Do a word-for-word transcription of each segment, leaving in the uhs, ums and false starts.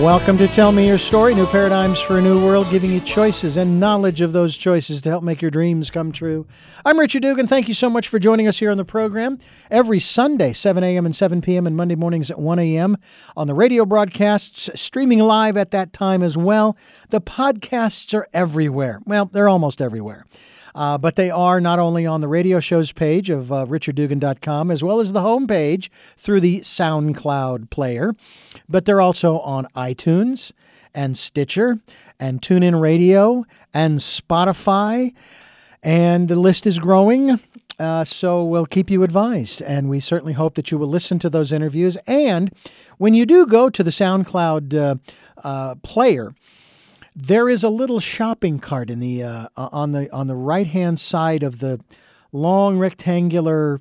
Welcome to Tell Me Your Story, New Paradigms for a New World, giving you choices and knowledge of those choices to help make your dreams come true. I'm Richard Dugan. Thank you so much for joining us here on the program. Every Sunday, seven a.m. and seven p.m., and Monday mornings at one a.m. on the radio broadcasts, streaming live at that time as well. The podcasts are everywhere. Well, they're almost everywhere. Uh, but they are not only on the radio shows page of uh, richard dugan dot com, as well as the homepage through the SoundCloud player, but they're also on iTunes and Stitcher and TuneIn Radio and Spotify, and the list is growing. Uh, so we'll keep you advised, and we certainly hope that you will listen to those interviews. And when you do go to the SoundCloud uh, uh, player, there is a little shopping cart in the uh, on the on the right-hand side of the long rectangular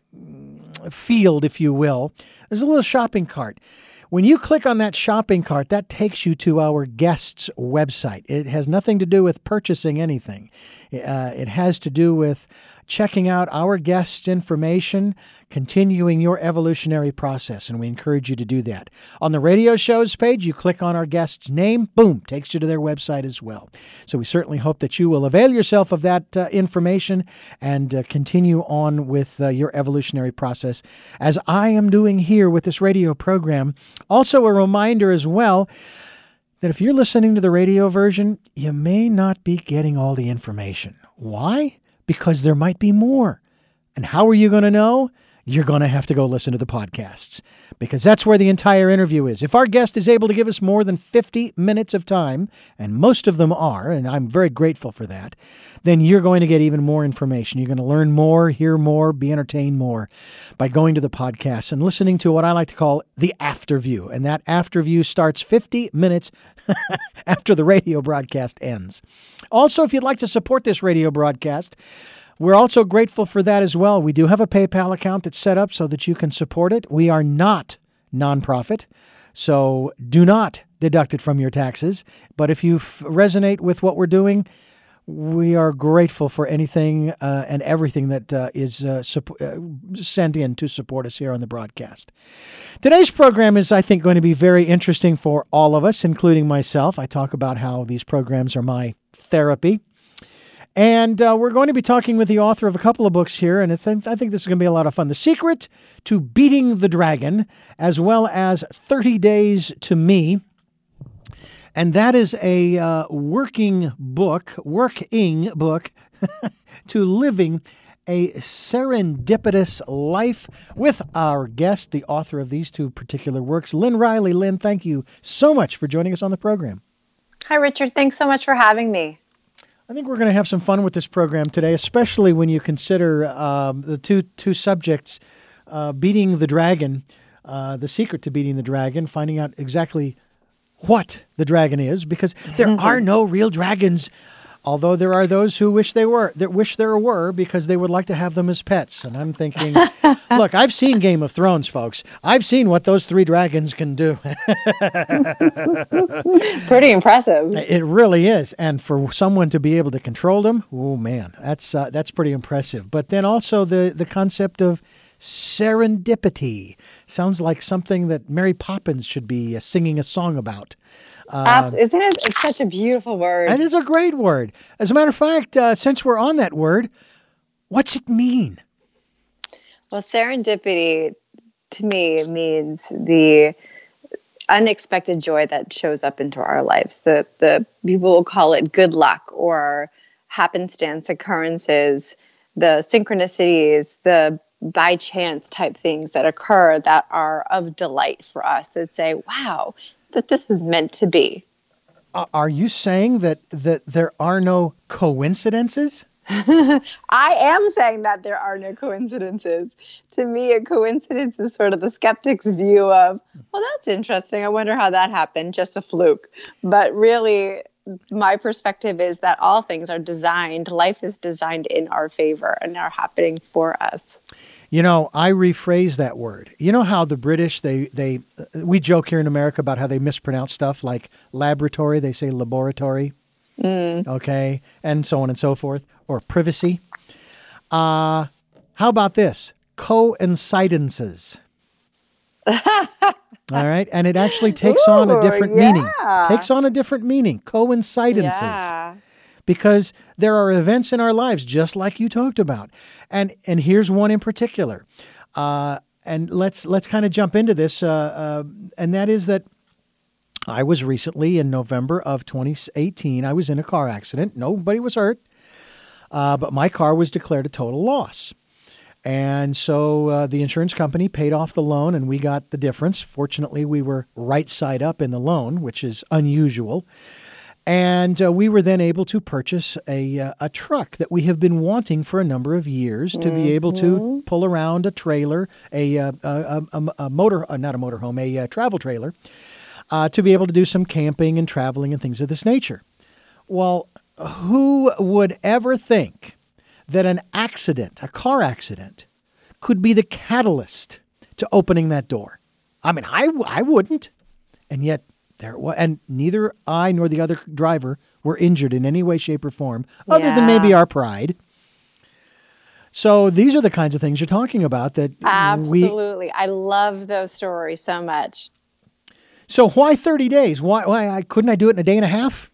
field, if you will. There's a little shopping cart. When you click on that shopping cart, that takes you to our guest's website. It has nothing to do with purchasing anything. Uh, it has to do with checking out our guests' information, continuing your evolutionary process, and we encourage you to do that. On the radio shows page, you click on our guest's name, boom, takes you to their website as well. So we certainly hope that you will avail yourself of that uh, information and uh, continue on with uh, your evolutionary process, as I am doing here with this radio program. Also a reminder as well that if you're listening to the radio version, you may not be getting all the information. Why? Because there might be more. And how are you going to know? You're going to have to go listen to the podcasts, because that's where the entire interview is. If our guest is able to give us more than fifty minutes of time, and most of them are, and I'm very grateful for that, then you're going to get even more information. You're going to learn more, hear more, be entertained more by going to the podcast and listening to what I like to call the after view. And that after view starts fifty minutes after the radio broadcast ends. Also, if you'd like to support this radio broadcast, we're also grateful for that as well. We do have a PayPal account that's set up so that you can support it. We are not nonprofit, so do not deduct it from your taxes. But if you f- resonate with what we're doing, we are grateful for anything uh, and everything that uh, is uh, sup- uh, sent in to support us here on the broadcast. Today's program is, I think, going to be very interesting for all of us, including myself. I talk about how these programs are my therapy. And uh, we're going to be talking with the author of a couple of books here, and it's, I think this is going to be a lot of fun. The Secret to Beating the Dragon, as well as thirty days to Me. And that is a uh, working book, working book to living a serendipitous life, with our guest, the author of these two particular works, Lynn Riley. Lynn, thank you so much for joining us on the program. Hi, Richard. Thanks so much for having me. I think we're going to have some fun with this program today, especially when you consider um, the two two subjects, uh, beating the dragon, uh, the secret to beating the dragon, finding out exactly what the dragon is, because there are no real dragons, although there are those who wish they were, that wish there were, because they would like to have them as pets. And I'm thinking, look, I've seen Game of Thrones, folks. I've seen what those three dragons can do. Pretty impressive. It really is. And for someone to be able to control them, oh man, that's uh, that's pretty impressive. But then also the, the concept of serendipity sounds like something that Mary Poppins should be uh, singing a song about. Uh, Abs- isn't it? It's such a beautiful word. It is a great word. As a matter of fact, uh, since we're on that word, what's it mean? Well, serendipity to me means the unexpected joy that shows up into our lives. The the people will call it good luck or happenstance occurrences, the synchronicities, the by chance type things that occur that are of delight for us, that say, wow, that this was meant to be. Uh, are you saying that, that there are no coincidences? I am saying that there are no coincidences. To me, a coincidence is sort of the skeptic's view of, well, that's interesting. I wonder how that happened. Just a fluke. But really, my perspective is that all things are designed, life is designed in our favor and are happening for us. You know, I rephrase that word. You know how the British, they, they we joke here in America about how they mispronounce stuff like laboratory, they say laboratory, mm. okay, and so on and so forth, or privacy. Uh, how about this? Coincidences. All right. And it actually takes Ooh, on a different yeah. meaning. Takes on a different meaning. Coincidences. Yeah. Because there are events in our lives, just like you talked about. And and here's one in particular. Uh, and let's let's kind of jump into this. Uh, uh, and that is that I was recently, in November of twenty eighteen, I was in a car accident. Nobody was hurt. Uh, but my car was declared a total loss. And so uh, the insurance company paid off the loan and we got the difference. Fortunately, we were right side up in the loan, which is unusual. And uh, we were then able to purchase a uh, a truck that we have been wanting for a number of years to mm-hmm. be able to pull around a trailer, a uh, a, a, a motor, uh, not a motorhome, a uh, travel trailer, uh, to be able to do some camping and traveling and things of this nature. Well, who would ever think that an accident, a car accident, could be the catalyst to opening that door? I mean, I, I wouldn't. And yet there it was. And neither I nor the other driver were injured in any way, shape, or form, other yeah. than maybe our pride. So these are the kinds of things you're talking about that Absolutely. we... I love those stories so much. So why thirty days? Why, why I couldn't I do it in a day and a half?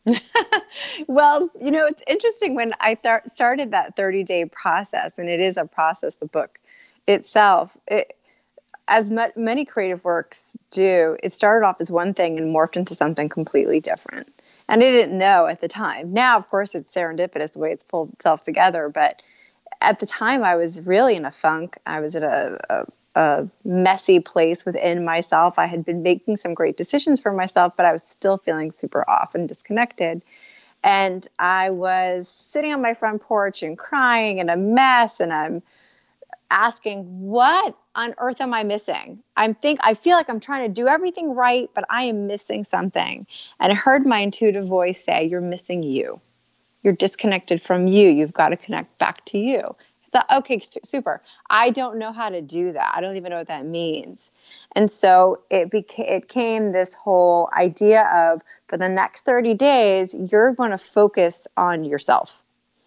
Well, you know, it's interesting when I th- started that thirty-day process, and it is a process, the book itself, it, as mu- many creative works do, it started off as one thing and morphed into something completely different. And I didn't know at the time. Now, of course, it's serendipitous the way it's pulled itself together. But at the time, I was really in a funk. I was at a, a a messy place within myself. I had been making some great decisions for myself, but I was still feeling super off and disconnected. And I was sitting on my front porch and crying and a mess. And I'm asking, what on earth am I missing? I'm think I feel like I'm trying to do everything right, but I am missing something. And I heard my intuitive voice say, you're missing you. You're disconnected from you. You've got to connect back to you. Thought, okay, super. I don't know how to do that. I don't even know what that means. And so it became, it came this whole idea of, for the next thirty days, you're going to focus on yourself.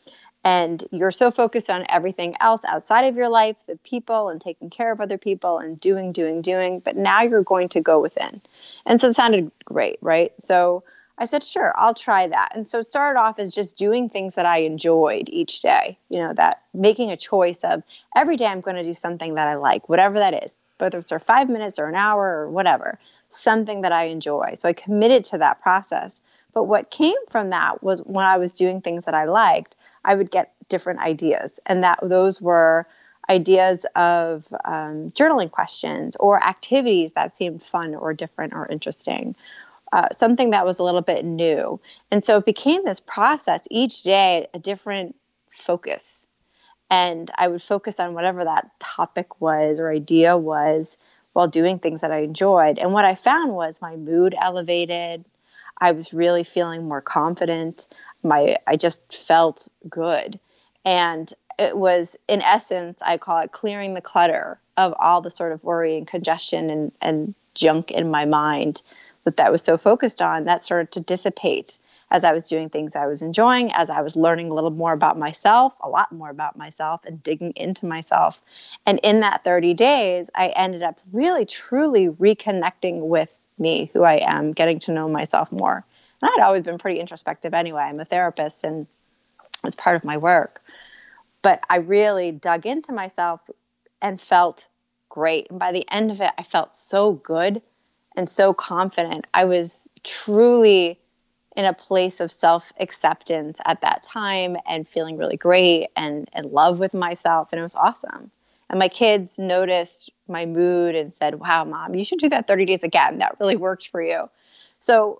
And you're so focused on everything else outside of your life, the people and taking care of other people and doing, doing, doing. But now you're going to go within. And so it sounded great, right? So I said, sure, I'll try that. And so it started off as just doing things that I enjoyed each day, you know, that making a choice of every day I'm going to do something that I like, whatever that is, whether it's for five minutes or an hour or whatever, something that I enjoy. So I committed to that process. But what came from that was when I was doing things that I liked, I would get different ideas. And that those were ideas of um, journaling questions or activities that seemed fun or different or interesting. Uh, something that was a little bit new. And so it became this process each day, a different focus. And I would focus on whatever that topic was or idea was while doing things that I enjoyed. And what I found was my mood elevated. I was really feeling more confident. My, I just felt good. And it was, in essence, I call it clearing the clutter of all the sort of worry and congestion and, and junk in my mind that that was so focused on. That started to dissipate as I was doing things I was enjoying, as I was learning a little more about myself, a lot more about myself, and digging into myself. And in that thirty days, I ended up really, truly reconnecting with me, who I am, getting to know myself more. And I'd always been pretty introspective anyway. I'm a therapist, and it's part of my work. But I really dug into myself and felt great. And by the end of it, I felt so good and so confident. I was truly in a place of self-acceptance at that time and feeling really great and in love with myself. And it was awesome. And my kids noticed my mood and said, wow, Mom, you should do that thirty days again. That really worked for you. So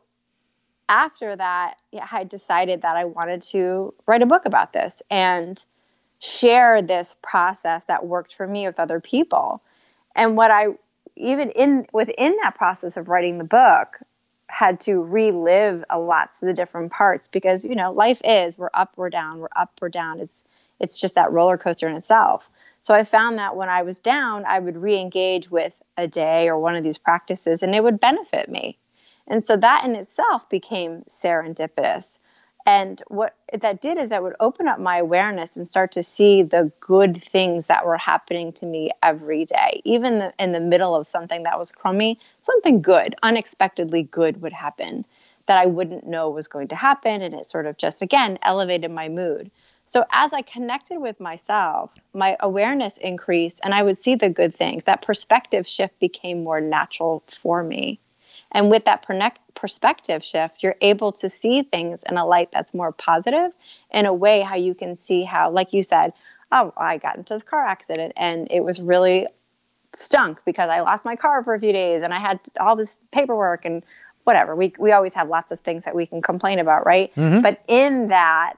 after that, yeah, I decided that I wanted to write a book about this and share this process that worked for me with other people. And what I even in within that process of writing the book, had to relive a lot of the different parts because, you know, life is, we're up, we're down, we're up, we're down. It's, it's just that roller coaster in itself. So I found that when I was down, I would re-engage with a day or one of these practices and it would benefit me. And so that in itself became serendipitous. And what that did is that would open up my awareness and start to see the good things that were happening to me every day. Even the, in the middle of something that was crummy, something good, unexpectedly good would happen that I wouldn't know was going to happen. And it sort of just, again, elevated my mood. So as I connected with myself, my awareness increased and I would see the good things. That perspective shift became more natural for me. And with that perspective shift, you're able to see things in a light that's more positive, in a way how you can see how, like you said, oh, I got into this car accident and it was really stunk because I lost my car for a few days and I had all this paperwork and whatever. We we always have lots of things that we can complain about, right? Mm-hmm. But in that,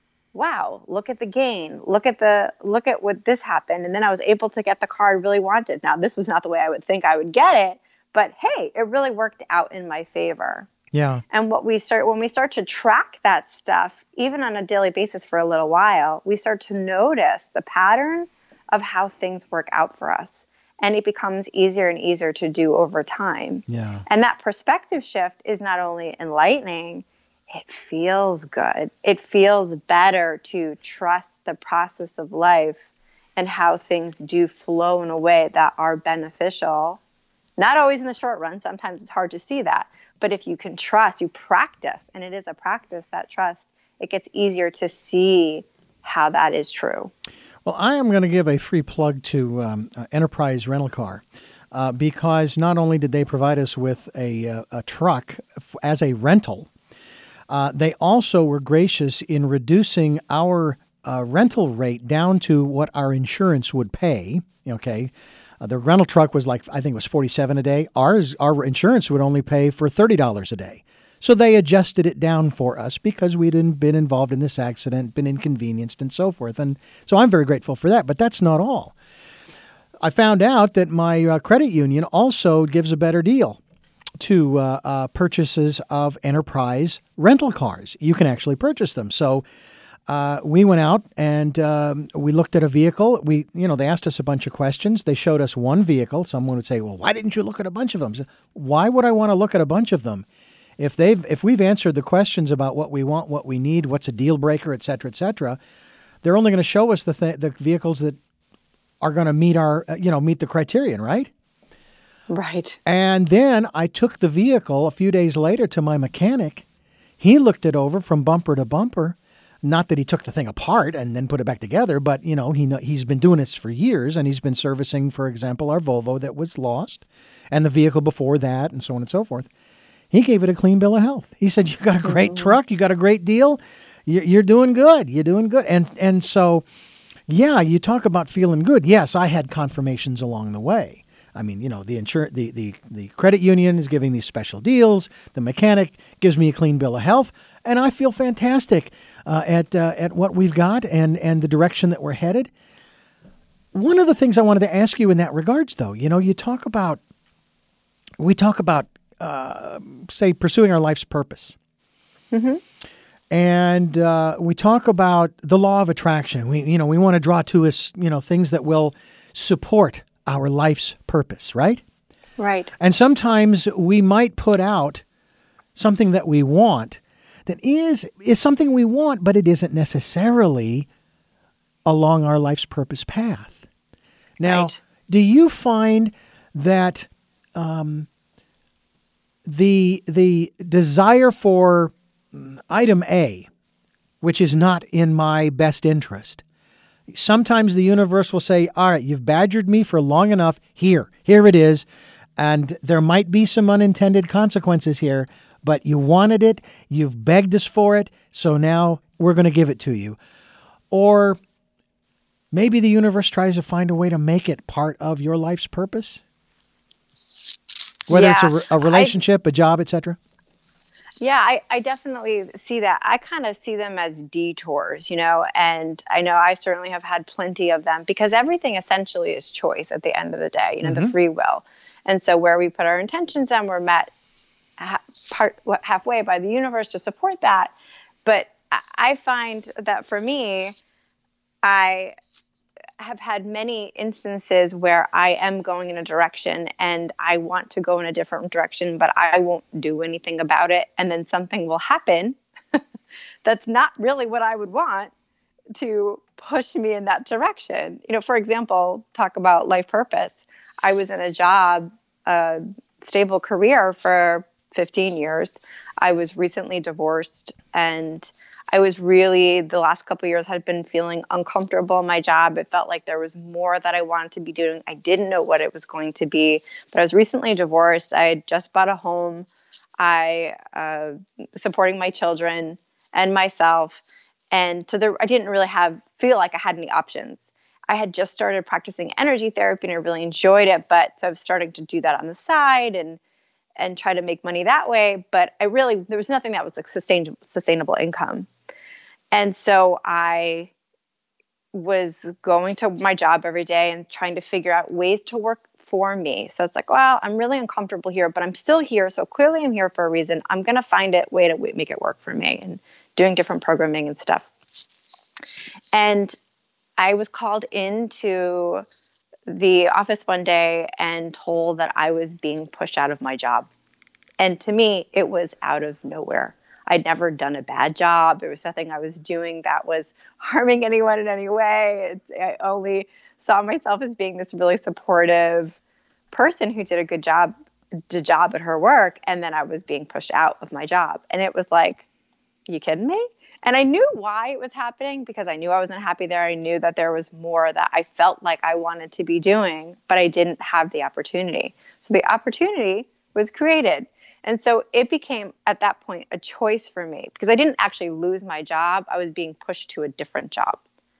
wow, look at the gain. Look at the look at what this happened. And then I was able to get the car I really wanted. Now, this was not the way I would think I would get it. But hey, it really worked out in my favor. Yeah. And what we start when we start to track that stuff, even on a daily basis for a little while, we start to notice the pattern of how things work out for us. And it becomes easier and easier to do over time. Yeah. And that perspective shift is not only enlightening, it feels good. It feels better to trust the process of life and how things do flow in a way that are beneficial. Not always in the short run. Sometimes it's hard to see that. But if you can trust, you practice, and it is a practice, that trust, it gets easier to see how that is true. Well, I am going to give a free plug to um, uh, Enterprise Rental Car uh, because not only did they provide us with a, uh, a truck f- as a rental, uh, they also were gracious in reducing our uh, rental rate down to what our insurance would pay, okay? Uh, the rental truck was like, I think it was forty-seven dollars a day. Ours, our insurance would only pay for thirty dollars a day. So they adjusted it down for us because we'd been involved in this accident, been inconvenienced and so forth. And so I'm very grateful for that. But that's not all. I found out that my uh, credit union also gives a better deal to uh, uh, purchases of Enterprise rental cars. You can actually purchase them. So Uh, we went out and um, we looked at a vehicle. We, you know, they asked us a bunch of questions. They showed us one vehicle. Someone would say, "Well, why didn't you look at a bunch of them?" So, why would I want to look at a bunch of them? If they've, if we've answered the questions about what we want, what we need, what's a deal breaker, et cetera, et cetera, they're only going to show us the th- the vehicles that are going to meet our, uh, you know, meet the criterion, right? Right. And then I took the vehicle a few days later to my mechanic. He looked it over from bumper to bumper. Not that he took the thing apart and then put it back together, but, you know, he he's been doing this for years, and he's been servicing, for example, our Volvo that was lost and the vehicle before that and so on and so forth. He gave it a clean bill of health. He said, "You got a great mm-hmm. truck. You got a great deal. You're, you're doing good. You're doing good." And and so, yeah, you talk about feeling good. Yes, I had confirmations along the way. I mean, you know, the insur- the, the the credit union is giving these special deals. The mechanic gives me a clean bill of health, and I feel fantastic uh, at uh, at what we've got and and the direction that we're headed. One of the things I wanted to ask you in that regards, though, you know, you talk about we talk about uh, say pursuing our life's purpose, mm-hmm. and uh, we talk about the law of attraction. We you know we want to draw to us you know things that will support our life's purpose, right? Right. And sometimes we might put out something that we want that is is something we want, but it isn't necessarily along our life's purpose path. Now, right. do you find that um, the the desire for item A, which is not in my best interest, sometimes the universe will say, "All right, you've badgered me for long enough. Here, here it is. And there might be some unintended consequences here, but you wanted it. You've begged us for it. So now we're going to give it to you." Or maybe the universe tries to find a way to make it part of your life's purpose, whether yeah, it's a, a relationship, I, a job, et cetera. Yeah, I, I definitely see that. I kind of see them as detours, you know, and I know I certainly have had plenty of them because everything essentially is choice at the end of the day, you know, mm-hmm. the free will. And so where we put our intentions on, we're met ha- part halfway by the universe to support that. But I find that for me, I have had many instances where I am going in a direction and I want to go in a different direction, but I won't do anything about it. And then something will happen that's not really what I would want to push me in that direction. You know, for example, talk about life purpose. I was in a job, a stable career for fifteen years. I was recently divorced, and I was really, the last couple of years, had been feeling uncomfortable in my job. It felt like there was more that I wanted to be doing. I didn't know what it was going to be, but I was recently divorced. I had just bought a home. I uh, supporting my children and myself. And so there, I didn't really have, feel like I had any options. I had just started practicing energy therapy and I really enjoyed it. But so I was starting to do that on the side and and try to make money that way. But I really, there was nothing that was like sustained, sustainable income. And so I was going to my job every day and trying to figure out ways to work for me. So it's like, well, I'm really uncomfortable here, but I'm still here. So clearly I'm here for a reason. I'm going to find a way to make it work for me, and doing different programming and stuff. And I was called into the office one day and told that I was being pushed out of my job. And to me, it was out of nowhere. I'd never done a bad job. There was nothing I was doing that was harming anyone in any way. It, I only saw myself as being this really supportive person who did a good job, did job at her work. And then I was being pushed out of my job. And it was like, you kidding me? And I knew why it was happening, because I knew I wasn't happy there. I knew that there was more that I felt like I wanted to be doing, but I didn't have the opportunity. So the opportunity was created. And so it became, at that point, a choice for me, because I didn't actually lose my job. I was being pushed to a different job.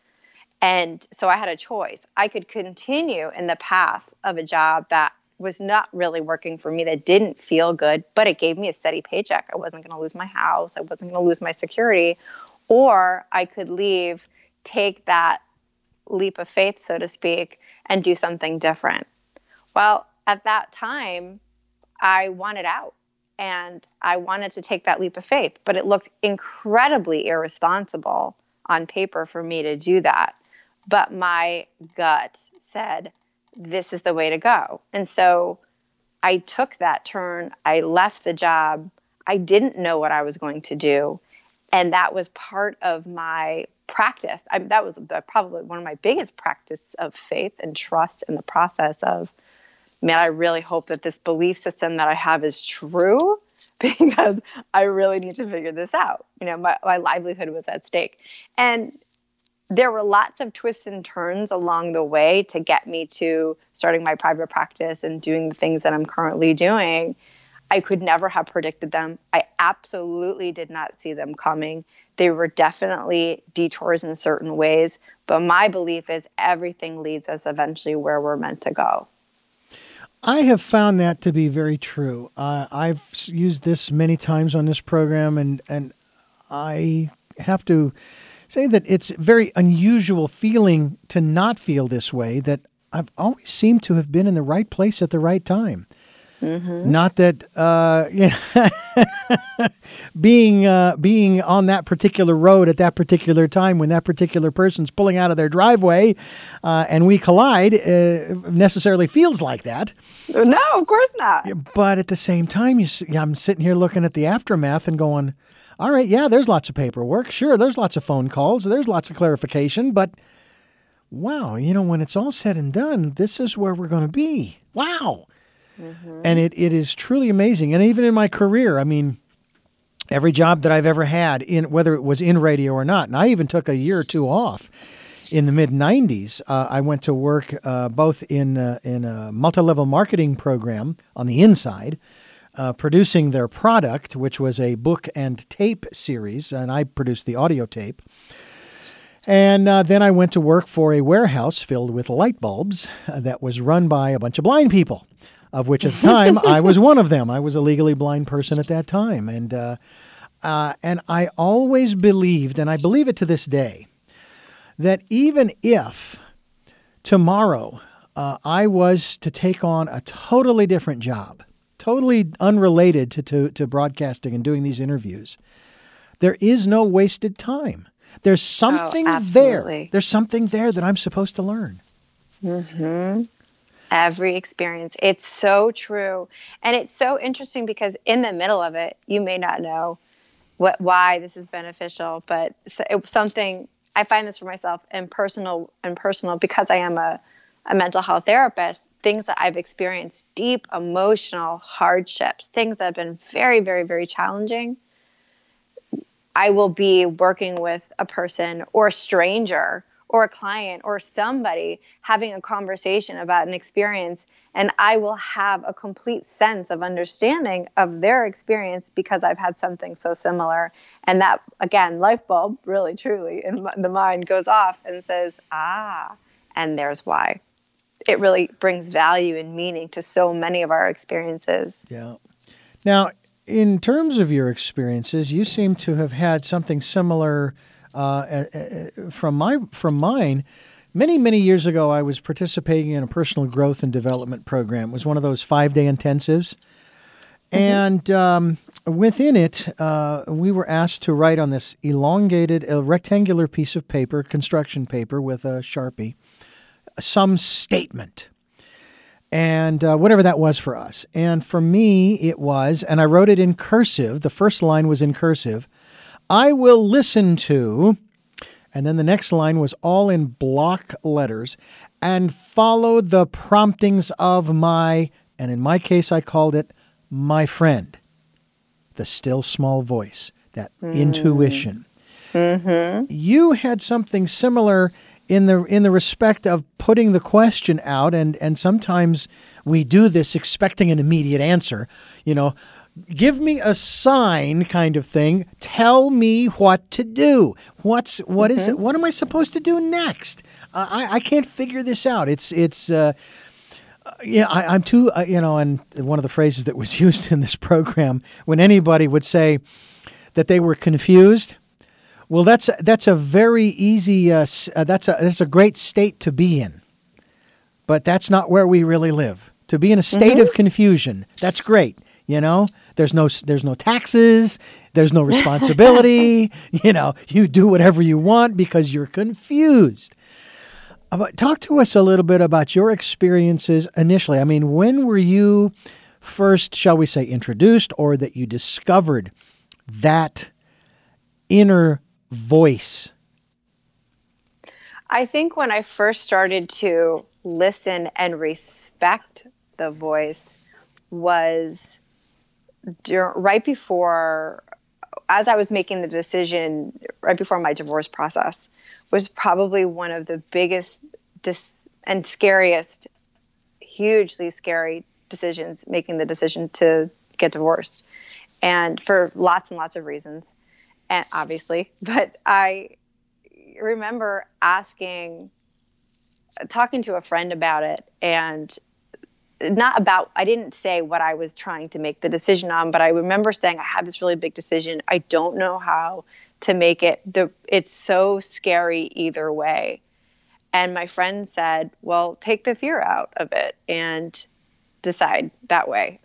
And so I had a choice. I could continue in the path of a job that was not really working for me, that didn't feel good, but it gave me a steady paycheck. I wasn't going to lose my house. I wasn't going to lose my security. Or I could leave, take that leap of faith, so to speak, and do something different. Well, at that time, I wanted out, and I wanted to take that leap of faith, but it looked incredibly irresponsible on paper for me to do that. But my gut said, this is the way to go. And so I took that turn. I left the job. I didn't know what I was going to do. And that was part of my practice. I, that was the, probably one of my biggest practice of faith and trust in the process of, man, I really hope that this belief system that I have is true, because I really need to figure this out. You know, my, my livelihood was at stake. And there were lots of twists and turns along the way to get me to starting my private practice and doing the things that I'm currently doing. I could never have predicted them. I absolutely did not see them coming. They were definitely detours in certain ways, but my belief is everything leads us eventually where we're meant to go. I have found that to be very true. Uh, I've used this many times on this program, and, and I have to say that it's a very unusual feeling to not feel this way, that I've always seemed to have been in the right place at the right time. Mm-hmm. Not that uh, you know, being uh, being on that particular road at that particular time when that particular person's pulling out of their driveway uh, and we collide uh, necessarily feels like that. No, of course not. But at the same time, you see, I'm sitting here looking at the aftermath and going, all right, yeah, there's lots of paperwork. Sure, there's lots of phone calls. There's lots of clarification. But, wow, you know, when it's all said and done, this is where we're going to be. Wow. Mm-hmm. And it, it is truly amazing. And even in my career, I mean, every job that I've ever had, in whether it was in radio or not, and I even took a year or two off in the mid nineties. Uh, I went to work uh, both in, uh, in a multi-level marketing program on the inside, Uh, producing their product, which was a book and tape series, and I produced the audio tape. And uh, then I went to work for a warehouse filled with light bulbs uh, that was run by a bunch of blind people, of which at the time I was one of them. I was a legally blind person at that time. And, uh, uh, and I always believed, and I believe it to this day, that even if tomorrow uh, I was to take on a totally different job, totally unrelated to, to, to broadcasting and doing these interviews, there is no wasted time. There's something oh, there. There's something there that I'm supposed to learn. Mm-hmm. Every experience. It's so true. And it's so interesting because in the middle of it, you may not know, what why this is beneficial, but it was something I find this for myself and personal and personal because I am a, a mental health therapist, things that I've experienced, deep emotional hardships, things that have been very, very, very challenging. I will be working with a person or a stranger or a client or somebody having a conversation about an experience, and I will have a complete sense of understanding of their experience because I've had something so similar. And that, again, light bulb really, truly, in the mind goes off and says, ah, and there's why. It really brings value and meaning to so many of our experiences. Yeah. Now, in terms of your experiences, you seem to have had something similar uh, from my from mine. Many, many years ago, I was participating in a personal growth and development program. It was one of those five-day intensives. Mm-hmm. And um, within it, uh, we were asked to write on this elongated, a rectangular piece of paper, construction paper with a Sharpie, some statement. And uh, whatever that was for us. And for me, it was, and I wrote it in cursive. The first line was in cursive. I will listen to, and then the next line was all in block letters, and follow the promptings of my, and in my case, I called it my friend. The still small voice, that mm. intuition. Mm-hmm. You had something similar in the in the respect of putting the question out, and, and sometimes we do this expecting an immediate answer. You know, give me a sign kind of thing. Tell me what to do. What's what mm-hmm. is it? What am I supposed to do next? Uh, I I can't figure this out. It's it's uh, yeah. I, I'm too uh, you know. And one of the phrases that was used in this program when anybody would say that they were confused. Well, that's that's a very easy. Uh, that's a that's a great state to be in, but that's not where we really live. To be in a state mm-hmm. of confusion, that's great. You know, there's no there's no taxes, there's no responsibility. You know, you do whatever you want because you're confused. But talk to us a little bit about your experiences initially. I mean, when were you first, shall we say, introduced, or that you discovered that inner voice? I think when I first started to listen and respect the voice was dur- right before, as I was making the decision, right before my divorce process, was probably one of the biggest dis- and scariest, hugely scary decisions, making the decision to get divorced. And for lots and lots of reasons. And obviously, but I remember asking, talking to a friend about it, and not about, I didn't say what I was trying to make the decision on, but I remember saying, I have this really big decision. I don't know how to make it. The It's so scary either way. And my friend said, well, take the fear out of it and decide that way.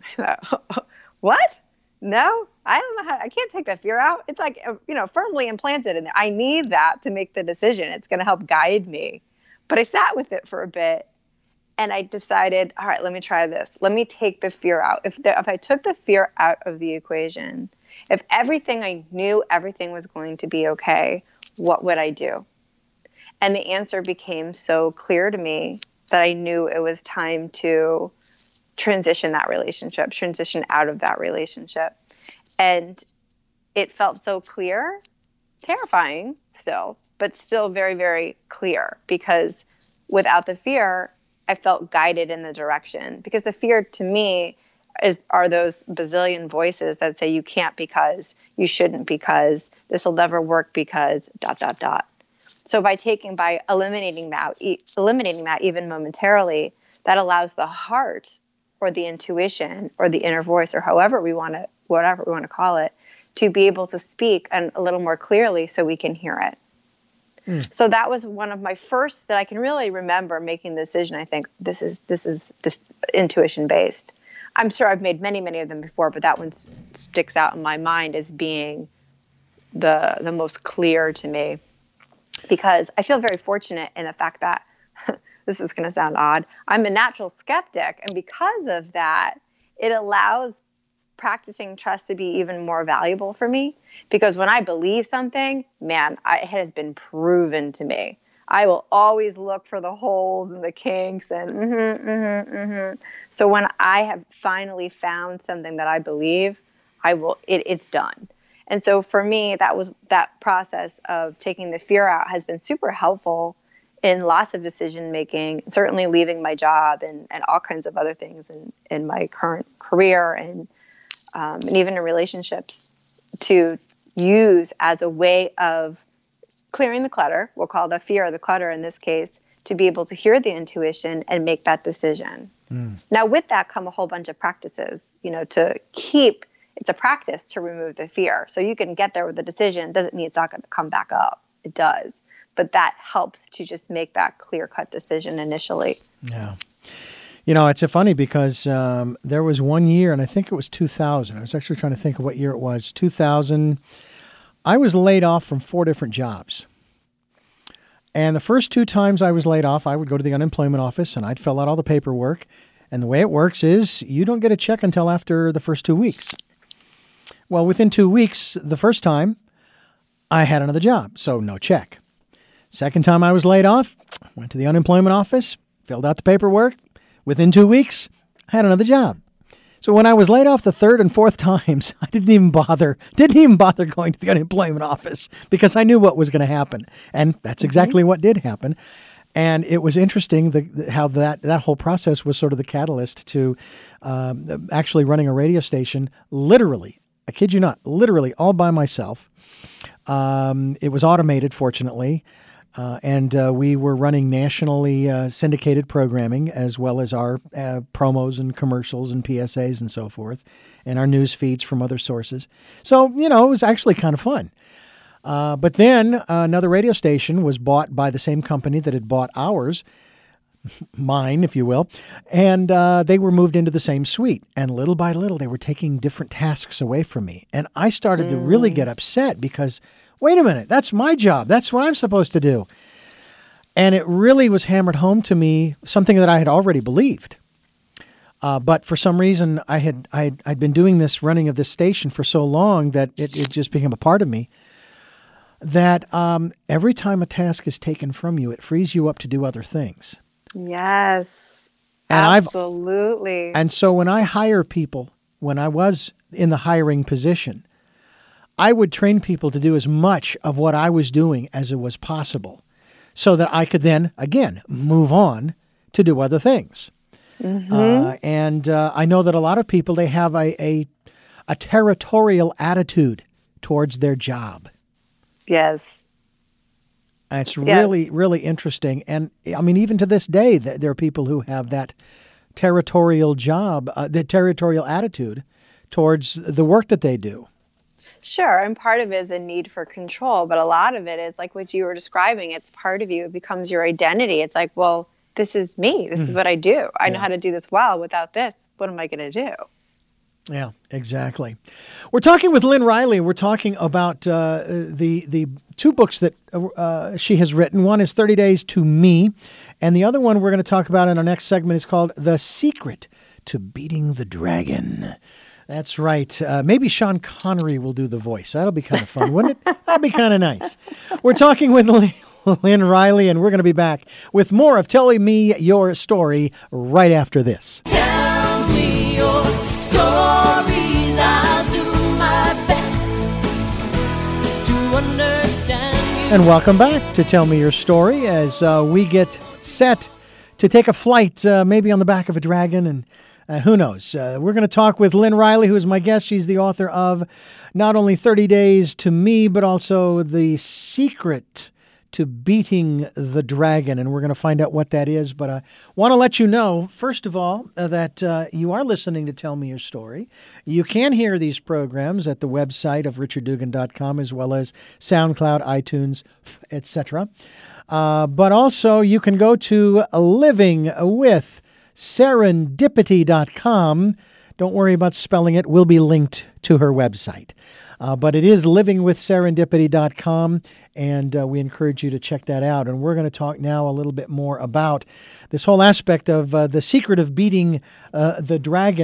What? No, I don't know how, I can't take the fear out. It's like, you know, firmly implanted in there. I need that to make the decision. It's going to help guide me. But I sat with it for a bit and I decided, all right, let me try this. Let me take the fear out. If the, if I took the fear out of the equation, if everything I knew, everything was going to be okay, what would I do? And the answer became so clear to me that I knew it was time to transition that relationship, transition out of that relationship. And it felt so clear, terrifying still, but still very, very clear, because without the fear, I felt guided in the direction. Because the fear to me is are those bazillion voices that say you can't because, you shouldn't because, this will never work because, dot, dot, dot. So by taking, by eliminating that, e- eliminating that even momentarily, that allows the heart or the intuition or the inner voice or however we want to, whatever we want to call it, to be able to speak and a little more clearly so we can hear it. Mm. So that was one of my first that I can really remember making the decision. I think this is, this is just intuition based. I'm sure I've made many, many of them before, but that one s- sticks out in my mind as being the, the most clear to me, because I feel very fortunate in the fact that this is going to sound odd, I'm a natural skeptic. And because of that, it allows practicing trust to be even more valuable for me, because when I believe something, man, I, it has been proven to me. I will always look for the holes and the kinks and mm-hmm, mm-hmm, mm-hmm. So when I have finally found something that I believe, I will, it, it's done. And so for me, that was that process of taking the fear out has been super helpful in lots of decision making, certainly leaving my job and, and all kinds of other things in, in my current career and um, and even in relationships, to use as a way of clearing the clutter. We'll call the fear or the clutter in this case, to be able to hear the intuition and make that decision. Mm. Now, with that come a whole bunch of practices, you know, to keep, it's a practice to remove the fear. So you can get there with the decision. Doesn't mean it's not going to come back up. It does. But that helps to just make that clear-cut decision initially. Yeah. You know, it's funny because um, there was one year, and I think it was two thousand. I was actually trying to think of what year it was. two thousand. I was laid off from four different jobs. And the first two times I was laid off, I would go to the unemployment office and I'd fill out all the paperwork. And the way it works is you don't get a check until after the first two weeks. Well, within two weeks, the first time, I had another job, so no check. Second time I was laid off, went to the unemployment office, filled out the paperwork. Within two weeks, I had another job. So when I was laid off the third and fourth times, I didn't even bother, didn't even bother going to the unemployment office because I knew what was going to happen. And that's exactly mm-hmm. what did happen. And it was interesting the, the, how that, that whole process was sort of the catalyst to um, actually running a radio station, literally, I kid you not, literally all by myself. Um, it was automated, fortunately. Uh, and uh, we were running nationally uh, syndicated programming, as well as our uh, promos and commercials and P S As and so forth, and our news feeds from other sources. So, you know, it was actually kind of fun. Uh, but then uh, another radio station was bought by the same company that had bought ours, mine, if you will, and uh, they were moved into the same suite. And little by little, they were taking different tasks away from me. And I started mm. to really get upset because, wait a minute, that's my job. That's what I'm supposed to do. And it really was hammered home to me, something that I had already believed. Uh, but for some reason, I had I'd, I'd been doing this running of this station for so long that it, it just became a part of me. That um, every time a task is taken from you, it frees you up to do other things. Yes, and absolutely. I've, and so when I hire people, when I was in the hiring position, I would train people to do as much of what I was doing as it was possible so that I could then, again, move on to do other things. Mm-hmm. Uh, and uh, I know that a lot of people, they have a, a, a territorial attitude towards their job. Yes. And it's really, yes. really interesting. And I mean, even to this day, there are people who have that territorial job, uh, the territorial attitude towards the work that they do. Sure. And part of it is a need for control. But a lot of it is like what you were describing. It's part of you. It becomes your identity. It's like, well, this is me. This mm. is what I do. I yeah. know how to do this well. Without this, what am I going to do? Yeah, exactly. We're talking with Lynn Riley. We're talking about uh, the the two books that uh, she has written. One is thirty days to Me, and the other one we're going to talk about in our next segment is called The Secret to Beating the Dragon. That's right. Uh, maybe Sean Connery will do the voice. That'll be kind of fun, wouldn't it? That'd be kind of nice. We're talking with Lynn Riley, and we're going to be back with more of Telling Me Your Story right after this. Tell me your stories. I'll do my best to understand you. And welcome back to Tell Me Your Story as uh, we get set to take a flight, uh, maybe on the back of a dragon, and Uh, who knows? Uh, we're going to talk with Lynn Riley, who is my guest. She's the author of not only thirty days to Me, but also The Secret to Beating the Dragon. And we're going to find out what that is. But I want to let you know, first of all, uh, that uh, you are listening to Tell Me Your Story. You can hear these programs at the website of richard dugan dot com, as well as SoundCloud, iTunes, et cetera. Uh, but also, you can go to Living with serendipity dot com. Don't worry about spelling it. We'll be linked to her website. Uh, but it is living with serendipity dot com, and uh, we encourage you to check that out. And we're going to talk now a little bit more about this whole aspect of uh, the secret of beating uh, the dragon.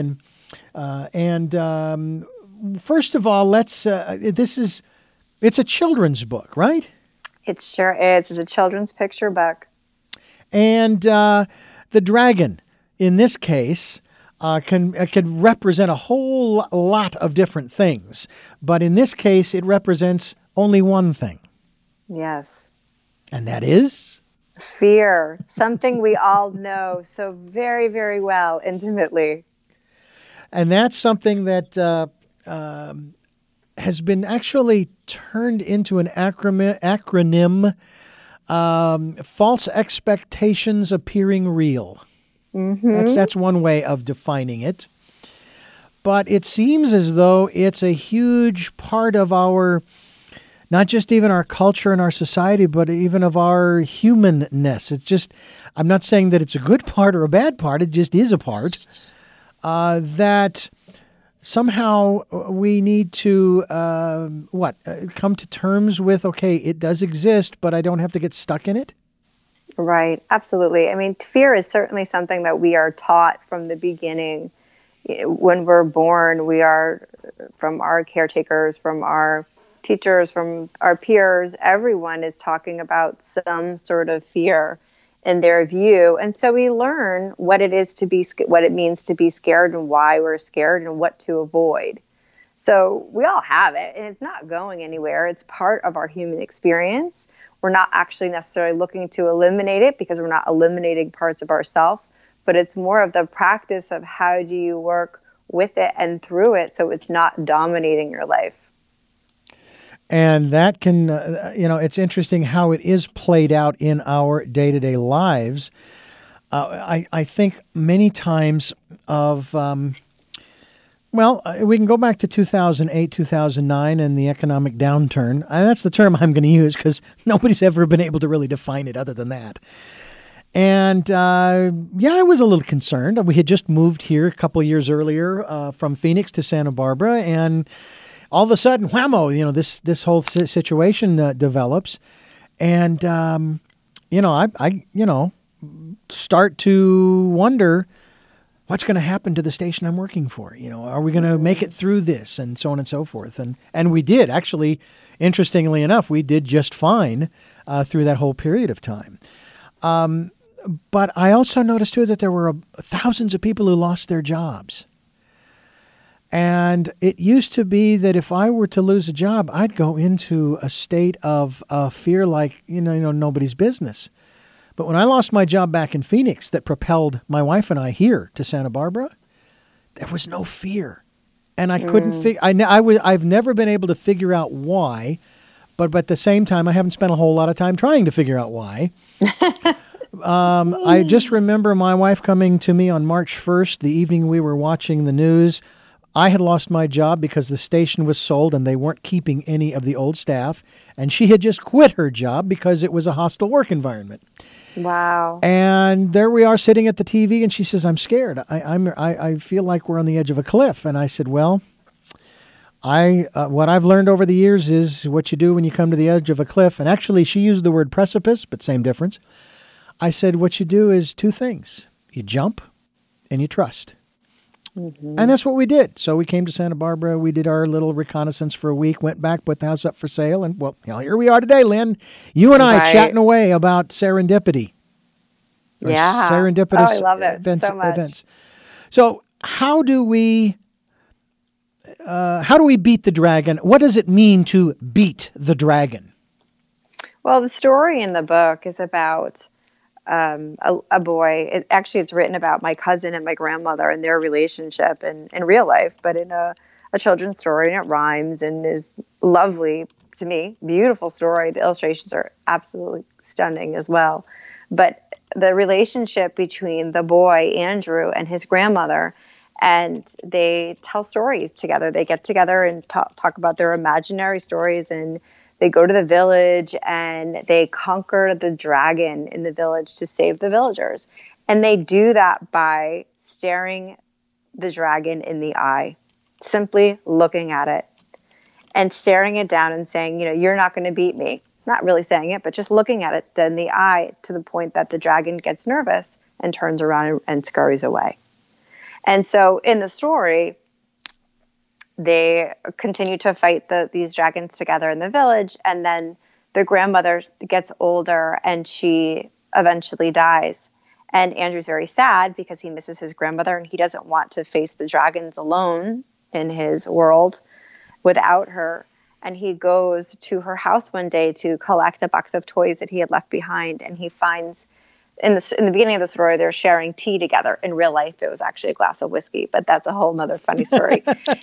Uh, and um, first of all, let's. Uh, this is. It's a children's book, right? It sure is. It's a children's picture book. And uh, the dragon, in this case, uh, can uh, can represent a whole lot of different things. But in this case, it represents only one thing. Yes. And that is? Fear. Something we all know so very, very well, intimately. And that's something that uh, um, has been actually turned into an acronym, acronym um, false expectations appearing real. Mm-hmm. That's, that's one way of defining it. But it seems as though it's a huge part of our, not just even our culture and our society, but even of our humanness. It's just, I'm not saying that it's a good part or a bad part, it just is a part, uh, that somehow we need to, uh, what, uh, come to terms with, okay, it does exist, but I don't have to get stuck in it? Right, absolutely. I mean, fear is certainly something that we are taught from the beginning. When we're born, we are, from our caretakers, from our teachers, from our peers, everyone is talking about some sort of fear in their view. And so we learn what it is to be, what it means to be scared and why we're scared and what to avoid. So we all have it and it's not going anywhere. It's part of our human experience. We're not actually necessarily looking to eliminate it because we're not eliminating parts of ourselves, but it's more of the practice of how do you work with it and through it so it's not dominating your life. And that can, uh, you know, it's interesting how it is played out in our day-to-day lives. Uh, I, I think many times of, um, well, uh, we can go back to two thousand eight, two thousand nine and the economic downturn. And that's the term I'm going to use because nobody's ever been able to really define it other than that. And, uh, yeah, I was a little concerned. We had just moved here a couple of years earlier uh, from Phoenix to Santa Barbara, and all of a sudden, whammo, you know, this this whole situation uh, develops. And, um, you know, I, I, you know, start to wonder what's going to happen to the station I'm working for. You know, are we going to make it through this and so on and so forth? And and we did. Actually, interestingly enough, we did just fine uh, through that whole period of time. Um, but I also noticed, too, that there were uh, thousands of people who lost their jobs. And it used to be that if I were to lose a job, I'd go into a state of uh, fear like, you know, you know, nobody's business. But when I lost my job back in Phoenix that propelled my wife and I here to Santa Barbara, there was no fear. And I couldn't mm. figure, I, I w- I've never been able to figure out why, but, but at the same time, I haven't spent a whole lot of time trying to figure out why. um, I just remember my wife coming to me on March first, the evening we were watching the news. I had lost my job because the station was sold and they weren't keeping any of the old staff. And she had just quit her job because it was a hostile work environment. Wow. And there we are sitting at the T V and she says, I'm scared. I, I'm, I, I feel like we're on the edge of a cliff. And I said, well, I uh, what I've learned over the years is what you do when you come to the edge of a cliff. And actually, she used the word precipice, but same difference. I said, what you do is two things. You jump and you trust. Mm-hmm. And that's what we did. So we came to Santa Barbara. We did our little reconnaissance for a week, went back, put the house up for sale. And, well, you know, here we are today, Lynn. You and I right. chatting away about serendipity. Yeah. Serendipitous oh, I love it events, so much. events. So how do we uh, how do we beat the dragon? What does it mean to beat the dragon? Well, the story in the book is about Um, a, a boy. It, actually, it's written about my cousin and my grandmother and their relationship in, in real life, but in a, a children's story, and it rhymes and is lovely to me. Beautiful story. The illustrations are absolutely stunning as well. But the relationship between the boy, Andrew, and his grandmother, and they tell stories together. They get together and talk, talk about their imaginary stories, and they go to the village and they conquer the dragon in the village to save the villagers. And they do that by staring the dragon in the eye, simply looking at it and staring it down and saying, you know, you're not going to beat me. Not really saying it, but just looking at it in the eye to the point that the dragon gets nervous and turns around and, and scurries away. And so in the story, they continue to fight the, these dragons together in the village. And then their grandmother gets older and she eventually dies. And Andrew's very sad because he misses his grandmother and he doesn't want to face the dragons alone in his world without her. And he goes to her house one day to collect a box of toys that he had left behind. And he finds, in the, in the beginning of the story, they're sharing tea together. In real life, it was actually a glass of whiskey, but that's a whole nother funny story.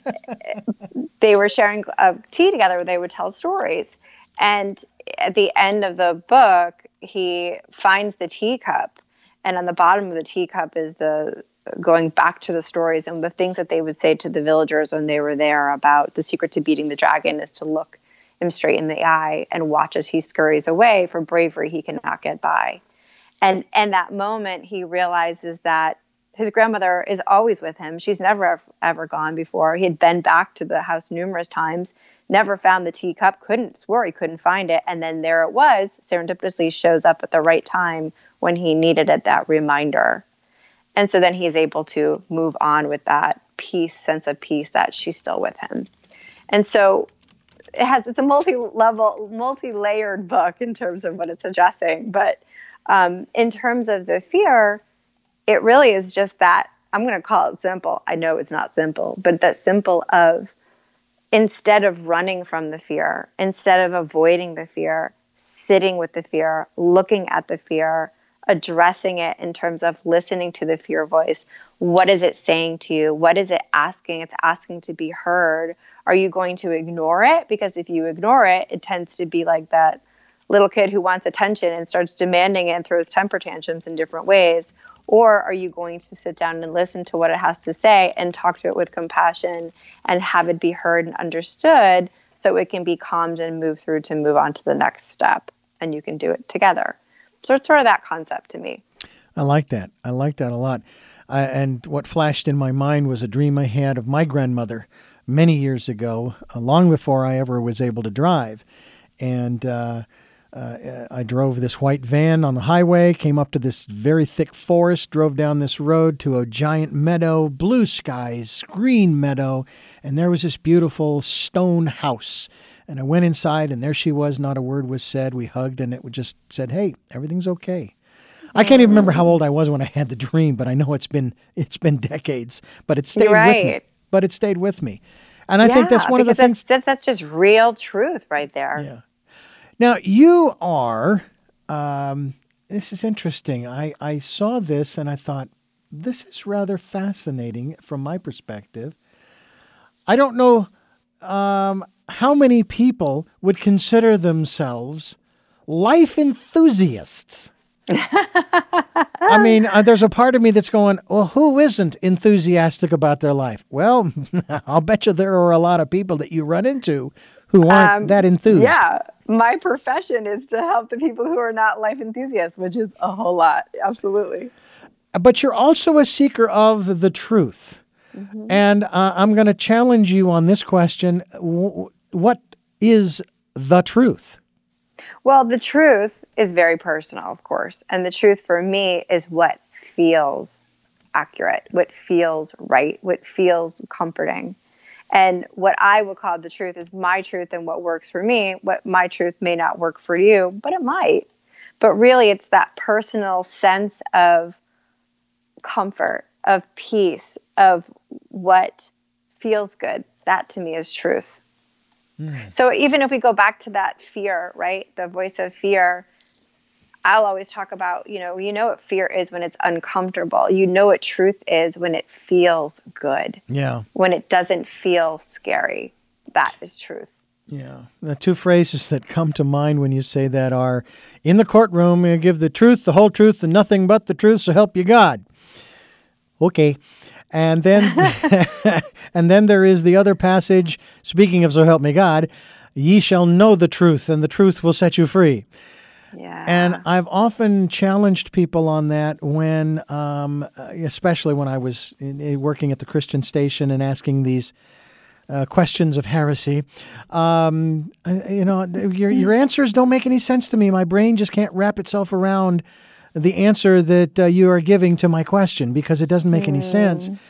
They were sharing uh, tea together where they would tell stories. And at the end of the book, he finds the teacup. And on the bottom of the teacup is the going back to the stories and the things that they would say to the villagers when they were there about the secret to beating the dragon is to look him straight in the eye and watch as he scurries away. For bravery, he cannot get by. And and that moment, he realizes that his grandmother is always with him. She's never, ever, ever gone before. He had been back to the house numerous times, never found the teacup, couldn't, swore he couldn't find it. And then there it was, serendipitously shows up at the right time when he needed it, that reminder. And so then he's able to move on with that peace, sense of peace that she's still with him. And so it has, it's a multi-level, multi-layered book in terms of what it's addressing. But um, in terms of the fear, it really is just that, I'm going to call it simple. I know it's not simple, but that simple of instead of running from the fear, instead of avoiding the fear, sitting with the fear, looking at the fear, addressing it in terms of listening to the fear voice. What is it saying to you? What is it asking? It's asking to be heard. Are you going to ignore it? Because if you ignore it, it tends to be like that little kid who wants attention and starts demanding it and throws temper tantrums in different ways. Or are you going to sit down and listen to what it has to say and talk to it with compassion and have it be heard and understood so it can be calmed and move through to move on to the next step, and you can do it together. So it's sort of that concept to me. I like that. I like that a lot. Uh, and what flashed in my mind was a dream I had of my grandmother many years ago, uh, long before I ever was able to drive. And uh, uh, I drove this white van on the highway, came up to this very thick forest, drove down this road to a giant meadow, blue skies, green meadow, and there was this beautiful stone house. And I went inside, and there she was. Not a word was said. We hugged, and it just said, "Hey, everything's okay." I can't even remember how old I was when I had the dream, but I know it's been it's been decades. But it stayed right. with me. But it stayed with me, and I yeah, think that's one of the that's, things. That's, that's just real truth right there. Yeah. Now you are. Um, this is interesting. I I saw this, and I thought this is rather fascinating from my perspective. I don't know. Um, How many people would consider themselves life enthusiasts? I mean, uh, there's a part of me that's going, well, who isn't enthusiastic about their life? Well, I'll bet you there are a lot of people that you run into who aren't um, that enthused. Yeah, my profession is to help the people who are not life enthusiasts, which is a whole lot. Absolutely. But you're also a seeker of the truth. Mm-hmm. And uh, I'm going to challenge you on this question. W- what is the truth? Well, the truth is very personal, of course. And the truth for me is what feels accurate, what feels right, what feels comforting. And what I would call the truth is my truth and what works for me. What my truth may not work for you, but it might. But really, it's that personal sense of comfort, of peace, of what feels good. That to me is truth. Mm. So even if we go back to that fear, right, the voice of fear, I'll always talk about, you know, you know what fear is when it's uncomfortable. You know what truth is when it feels good. Yeah. When it doesn't feel scary. That is truth. Yeah. The two phrases that come to mind when you say that are, in the courtroom, you give the truth, the whole truth, and nothing but the truth, so help you God. Okay. And then and then there is the other passage, speaking of so help me God, ye shall know the truth, and the truth will set you free. Yeah. And I've often challenged people on that when, um, especially when I was in, in working at the Christian station and asking these uh, questions of heresy. Um, you know, your your answers don't make any sense to me. My brain just can't wrap itself around the answer that uh, you are giving to my question because it doesn't make any mm. sense.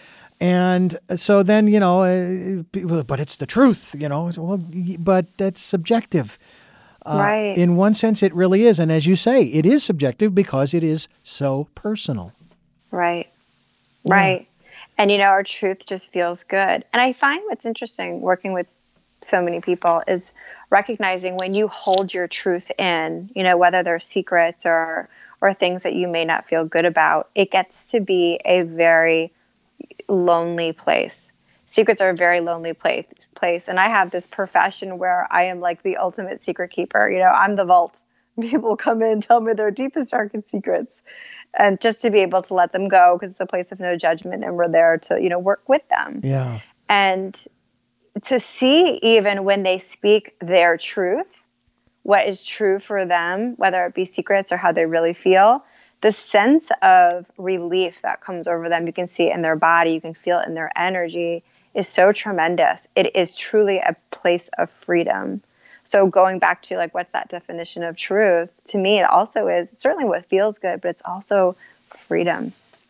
And so then, you know, uh, people, but it's the truth, you know. Well, but that's subjective. Uh, right. In one sense, it really is. And as you say, it is subjective because it is so personal. Right. Yeah. Right. And, you know, our truth just feels good. And I find what's interesting working with so many people is recognizing when you hold your truth in, you know, whether they're secrets or or things that you may not feel good about, it gets to be a very lonely place. Secrets are a very lonely place place. And I have this profession where I am like the ultimate secret keeper. You know, I'm the vault. People come in, tell me their deepest, darkest secrets. And just to be able to let them go because it's a place of no judgment and we're there to, you know, work with them. Yeah. And to see even when they speak their truth, what is true for them, whether it be secrets or how they really feel, the sense of relief that comes over them, you can see it in their body, you can feel it in their energy, is so tremendous. It is truly a place of freedom. So going back to like, what's that definition of truth? To me, it also is certainly what feels good, but it's also freedom.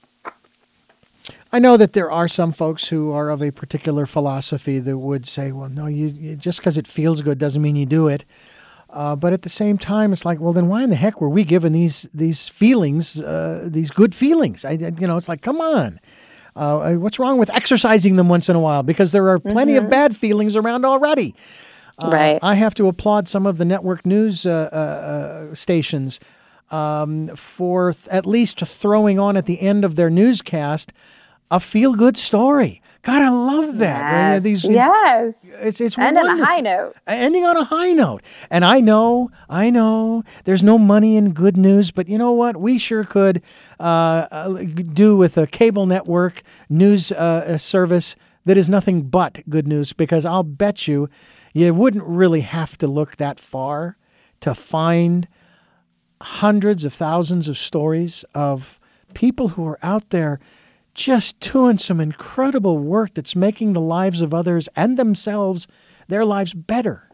I know that there are some folks who are of a particular philosophy that would say, well, no, you, you just because it feels good doesn't mean you do it. Uh, but at the same time, it's like, well, then why in the heck were we given these these feelings, uh, these good feelings? I, you know, it's like, come on. Uh, what's wrong with exercising them once in a while? Because there are plenty Mm-hmm. of bad feelings around already. Uh, Right. I have to applaud some of the network news uh, uh, uh, stations um, for th- at least throwing on at the end of their newscast a feel-good story. God, I love that. Uh, Yes. these, yes. It's it's And on a wonderful. high note. Ending on a high note. And I know, I know, there's no money in good news, but you know what? We sure could uh, uh, do with a cable network news uh, service that is nothing but good news, because I'll bet you you wouldn't really have to look that far to find hundreds of thousands of stories of people who are out there just doing some incredible work that's making the lives of others and themselves, their lives better.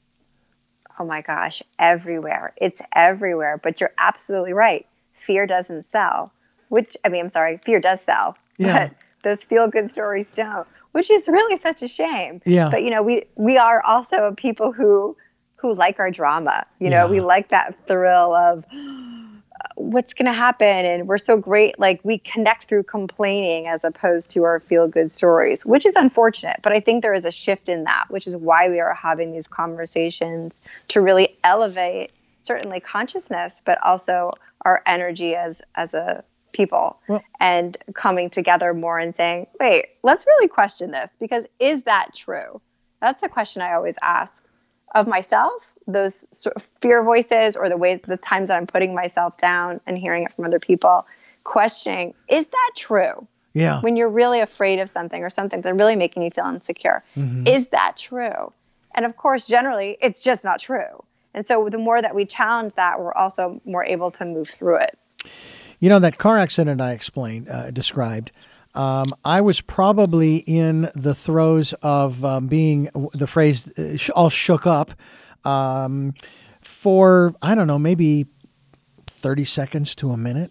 Oh my gosh, everywhere. It's everywhere. But you're absolutely right. Fear doesn't sell, which, I mean, I'm sorry, fear does sell, Yeah. but those feel-good stories don't, which is really such a shame. Yeah. But, you know, we, we are also people who, who like our drama. You know, Yeah. we like that thrill of what's going to happen. And we're so great. Like we connect through complaining as opposed to our feel good stories, which is unfortunate. But I think there is a shift in that, which is why we are having these conversations to really elevate certainly consciousness, but also our energy as, as a people Well- and coming together more and saying, wait, let's really question this, because is that true? That's a question I always ask of myself, those sort of fear voices or the ways, the times that I'm putting myself down and hearing it from other people, questioning, is that true? Yeah. When you're really afraid of something or something that's really making you feel insecure, Mm-hmm. is that true? And of course, generally, it's just not true. And so the more that we challenge that, we're also more able to move through it. You know, that car accident I explained, uh, described, um, I was probably in the throes of um, being, the phrase, uh, sh- all shook up um, for, I don't know, maybe thirty seconds to a minute.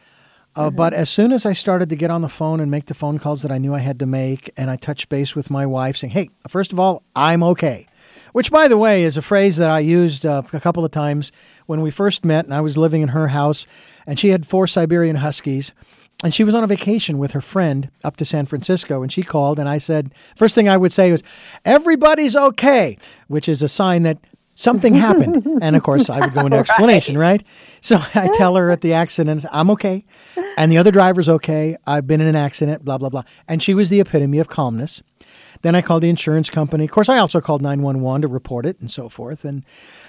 Uh, But as soon as I started to get on the phone and make the phone calls that I knew I had to make, and I touched base with my wife saying, hey, first of all, I'm okay. Which, by the way, is a phrase that I used uh, a couple of times when we first met, and I was living in her house, and she had four Siberian Huskies, and she was on a vacation with her friend up to San Francisco, and she called, and I said, first thing I would say was, everybody's okay, which is a sign that something happened. And of course, I would go into explanation, right? So I tell her at the accident, I'm okay. And the other driver's okay. I've been in an accident, blah, blah, blah. And she was the epitome of calmness. Then I called the insurance company. Of course, I also called nine one one to report it and so forth. And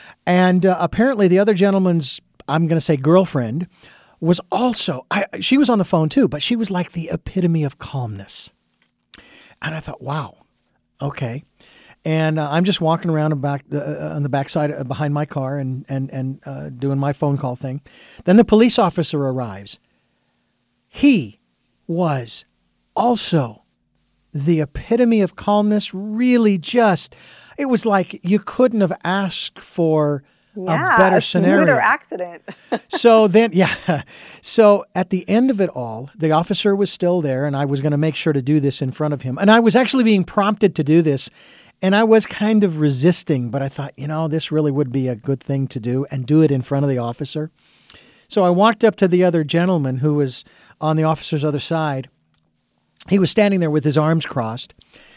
and uh, apparently the other gentleman's, I'm going to say girlfriend, was also, I, she was on the phone too, but she was like the epitome of calmness. And I thought, wow, okay. And uh, I'm just walking around back, uh, on the backside uh, behind my car and and and uh, doing my phone call thing. Then the police officer arrives. He was also the epitome of calmness. Really, just it was like you couldn't have asked for Yeah, a better a smoother scenario. accident. So then, yeah. So at the end of it all, the officer was still there, and I was going to make sure to do this in front of him. And I was actually being prompted to do this, and I was kind of resisting, but I thought, you know, this really would be a good thing to do and do it in front of the officer. So I walked up to the other gentleman who was on the officer's other side. He was standing there with his arms crossed.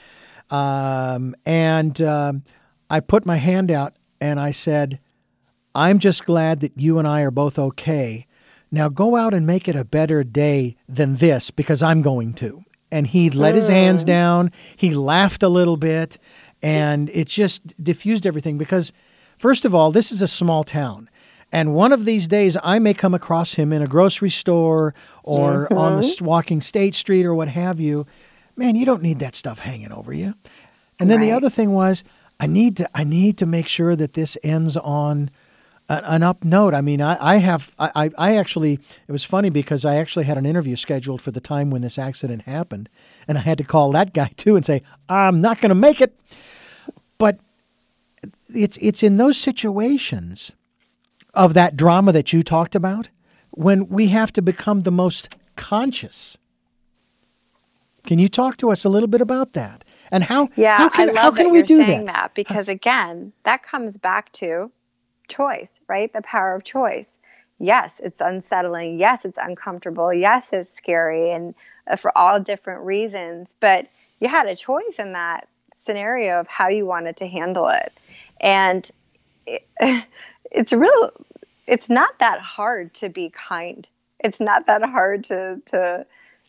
Um, and um, I put my hand out and I said, I'm just glad that you and I are both okay. Now go out and make it a better day than this, because I'm going to. And he let his hands down. He laughed a little bit, and it just diffused everything because, first of all, this is a small town. And one of these days, I may come across him in a grocery store or mm-hmm. on the s- walking State Street or what have you. Man, you don't need that stuff hanging over you. And then right. the other thing was, I need to I need to make sure that this ends on a, an up note. I mean, I, I have I, I actually it was funny because I actually had an interview scheduled for the time when this accident happened, and I had to call that guy too and say, I'm not going to make it. But it's it's in those situations of that drama that you talked about, when we have to become the most conscious. Can you talk to us a little bit about that? And how, yeah, how can, I love how can that we you're do saying that? that? Because again, that comes back to choice, right? The power of choice. Yes, it's unsettling. Yes, it's uncomfortable. Yes, it's scary, and uh, for all different reasons. But you had a choice in that scenario of how you wanted to handle it. And it, it's real, it's not that hard to be kind. It's not that hard to, to,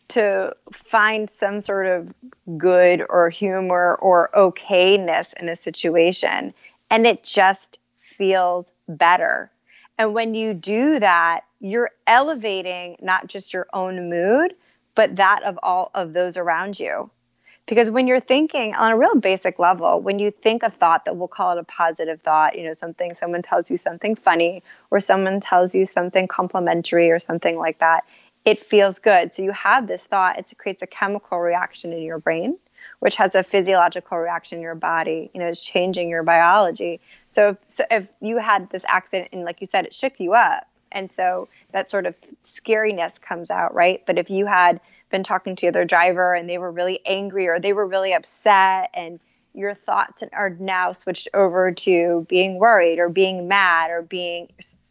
to find some sort of good or humor or okayness in a situation. And it just feels better. And when you do that, you're elevating not just your own mood, but that of all of those around you. Because when you're thinking on a real basic level, when you think a thought that we'll call it a positive thought, you know, something, someone tells you something funny, or someone tells you something complimentary or something like that, it feels good. So you have this thought, it creates a chemical reaction in your brain, which has a physiological reaction in your body. You know, it's changing your biology. So if, so if you had this accident and, like you said, it shook you up, and so that sort of scariness comes out, right? But if you had been talking to the other driver and they were really angry or they were really upset, and your thoughts are now switched over to being worried or being mad or being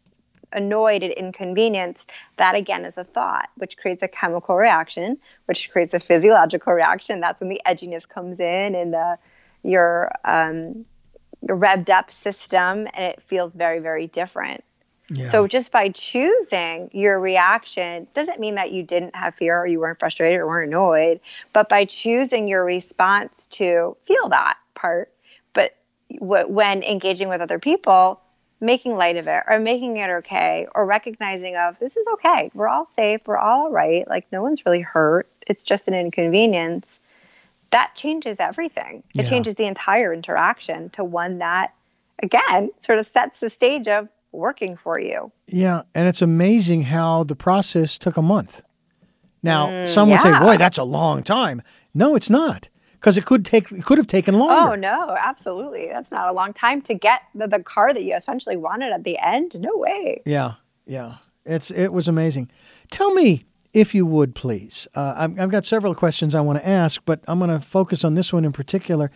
annoyed and inconvenienced, that again is a thought, which creates a chemical reaction, which creates a physiological reaction. That's when the edginess comes in and the your um, your revved up system, and it feels very, very different. Yeah. So just by choosing your reaction doesn't mean that you didn't have fear or you weren't frustrated or weren't annoyed, but by choosing your response to feel that part, but w- when engaging with other people, making light of it or making it okay, or recognizing of this is okay. We're all safe. We're all right. Like no one's really hurt. It's just an inconvenience. That changes everything. It yeah. changes the entire interaction to one that, again, sort of sets the stage of working for you. Yeah, and it's amazing how the process took a month. Now, mm, some would yeah. say, boy, that's a long time. No, it's not, because it could take it could have taken longer. Oh, no, absolutely. That's not a long time to get the, the car that you essentially wanted at the end. No way. Yeah, yeah. It's It was amazing. Tell me, if you would, please. Uh, I've, I've got several questions I want to ask, but I'm going to focus on this one in particular.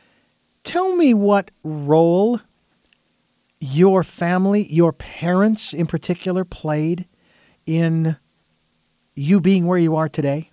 Tell me what role your family, your parents in particular, played in you being where you are today?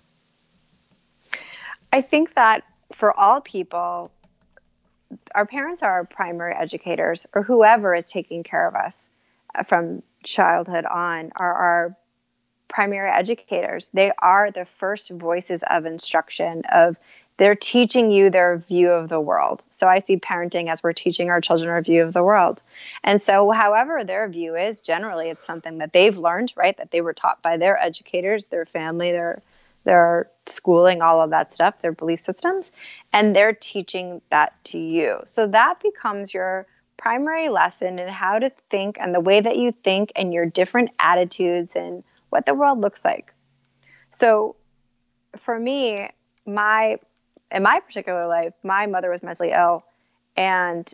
I think that for all people, our parents are our primary educators, or whoever is taking care of us from childhood on are our primary educators. They are the first voices of instruction, of they're teaching you their view of the world. So I see parenting as we're teaching our children our view of the world. And so however their view is, generally it's something that they've learned, right? That they were taught by their educators, their family, their their schooling, all of that stuff, their belief systems, and they're teaching that to you. So that becomes your primary lesson in how to think and the way that you think and your different attitudes and what the world looks like. So for me, my in my particular life, my mother was mentally ill, and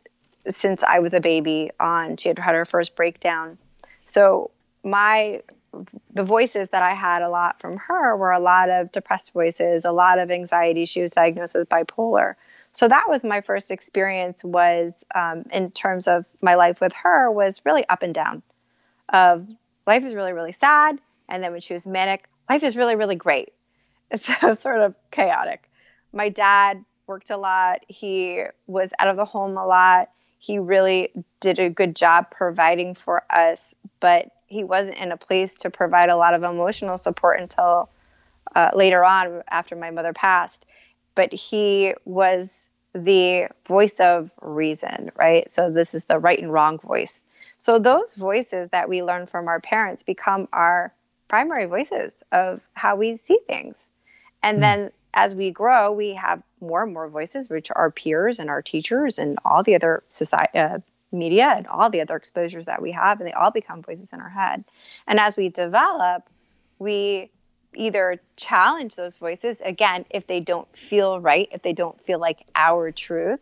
since I was a baby on. She had had her first breakdown. So my the voices that I had a lot from her were a lot of depressed voices, a lot of anxiety. She was diagnosed with bipolar. So that was my first experience was um, in terms of my life with her was really up and down. Of life is really, really sad. And then when she was manic, life is really, really great. It's sort of chaotic. My dad worked a lot. He was out of the home a lot. He really did a good job providing for us, but he wasn't in a place to provide a lot of emotional support until uh, later on after my mother passed. But he was the voice of reason, right? So this is the right and wrong voice. So those voices that we learn from our parents become our primary voices of how we see things. And mm. then as we grow, we have more and more voices, which are our peers and our teachers and all the other society, uh, media and all the other exposures that we have, and they all become voices in our head. And as we develop, we either challenge those voices, again, if they don't feel right, if they don't feel like our truth,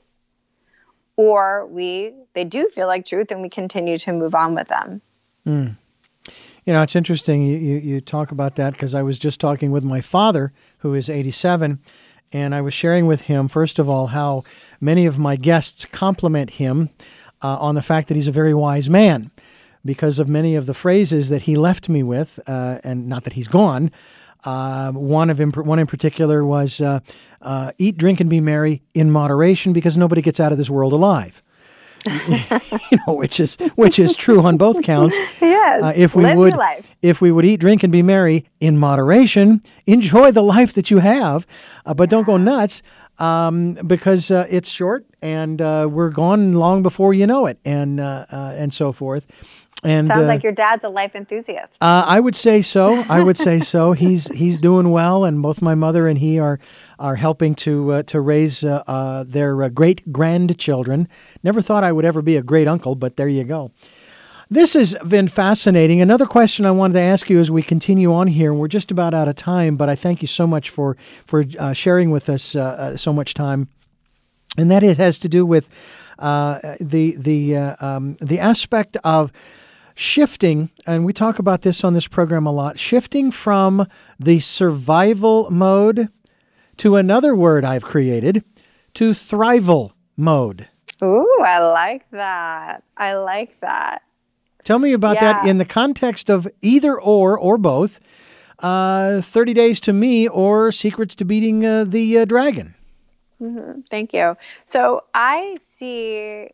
or we they do feel like truth and we continue to move on with them. Mm. You know, it's interesting you, you, you talk about that because I was just talking with my father, who is eighty-seven, and I was sharing with him, first of all, how many of my guests compliment him uh, on the fact that he's a very wise man because of many of the phrases that he left me with, uh, and not that he's gone. Uh, one of in, one in particular was uh, uh, eat, drink, and be merry in moderation because nobody gets out of this world alive. You know, which is which is true on both counts. Yes, uh, if we live would, your life. If we would eat, drink, and be merry in moderation, enjoy the life that you have, uh, but don't go nuts um, because uh, it's short and uh, we're gone long before you know it, and uh, uh, and so forth. And, Sounds uh, like your dad's a life enthusiast. Uh, I would say so. I would say so. He's he's doing well, and both my mother and he are are helping to uh, to raise uh, uh, their uh, great grandchildren. Never thought I would ever be a great uncle, but there you go. This has been fascinating. Another question I wanted to ask you as we continue on here. We're just about out of time, but I thank you so much for for uh, sharing with us uh, uh, so much time, and that is, has to do with uh, the the uh, um, the aspect of shifting, and we talk about this on this program a lot, shifting from the survival mode to another word I've created, to thrival mode. Ooh, I like that. I like that. Tell me about yeah. that in the context of either or, or both, uh, thirty days to Me or Secrets to Beating uh, the uh, Dragon. Mm-hmm. Thank you. So I see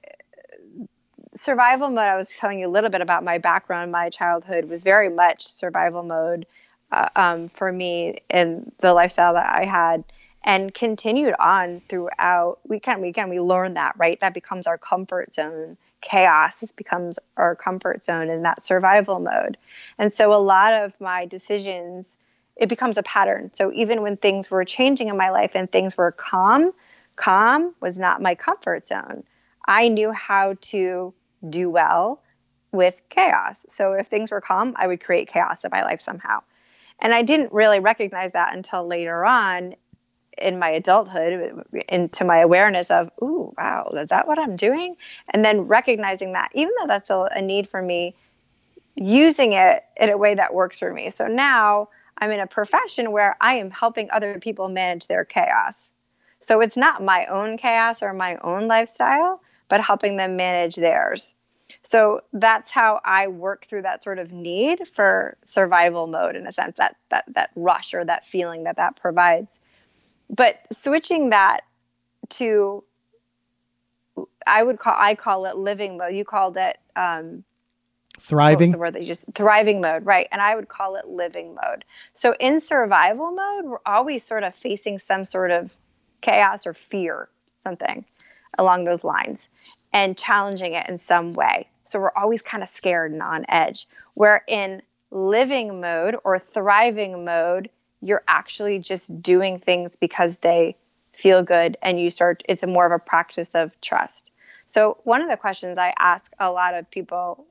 survival mode. I was telling you a little bit about my background. My childhood was very much survival mode uh, um, for me in the lifestyle that I had, and continued on throughout. We can, we can, we learn that, right? That becomes our comfort zone. Chaos becomes our comfort zone in that survival mode. And so a lot of my decisions, it becomes a pattern. So even when things were changing in my life and things were calm, calm was not my comfort zone. I knew how to do well with chaos. So if things were calm, I would create chaos in my life somehow. And I didn't really recognize that until later on in my adulthood, into my awareness of, ooh, wow, is that what I'm doing? And then recognizing that, even though that's a, a need for me, using it in a way that works for me. So now I'm in a profession where I am helping other people manage their chaos. So it's not my own chaos or my own lifestyle, but helping them manage theirs. So that's how I work through that sort of need for survival mode, in a sense, that that that rush or that feeling that that provides. But switching that to, I would call I call it living mode. You called it um, thriving. What was the word that you just thriving mode, right? And I would call it living mode. So in survival mode, we're always sort of facing some sort of chaos or fear, something along those lines, and challenging it in some way. So we're always kind of scared and on edge. Where in living mode or thriving mode, you're actually just doing things because they feel good, and you start, it's a more of a practice of trust. So one of the questions I ask a lot of people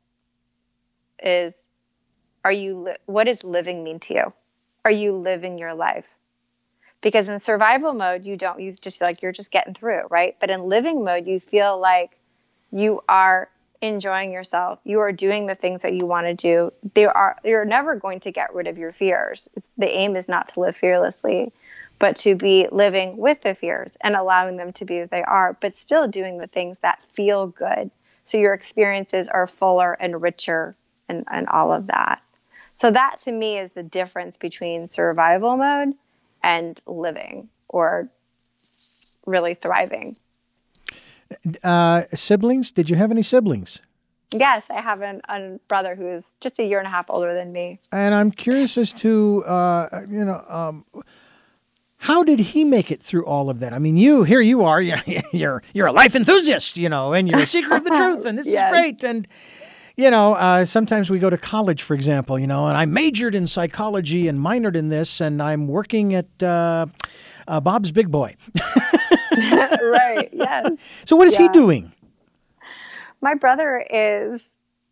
is, are you, li- what does living mean to you? Are you living your life? Because in survival mode, you don't, you just feel like you're just getting through, right? But in living mode, you feel like you are enjoying yourself. You are doing the things that you want to do. There are you're never going to get rid of your fears. It's, the aim is not to live fearlessly, but to be living with the fears and allowing them to be what they are, but still doing the things that feel good. So your experiences are fuller and richer and, and all of that. So that to me is the difference between survival mode and living or really thriving. Uh, siblings? Did you have any siblings? Yes, I have an, a brother who is just a year and a half older than me. And I'm curious as to, uh, you know, um, how did he make it through all of that? I mean, you, here you are, you're, you're, you're a life enthusiast, you know, and you're a seeker of the truth, and this Yes. is great. And, you know, uh, sometimes we go to college, for example, you know, and I majored in psychology and minored in this, and I'm working at uh, uh, Bob's Big Boy. Right, yes. So what is Yeah. he doing? My brother is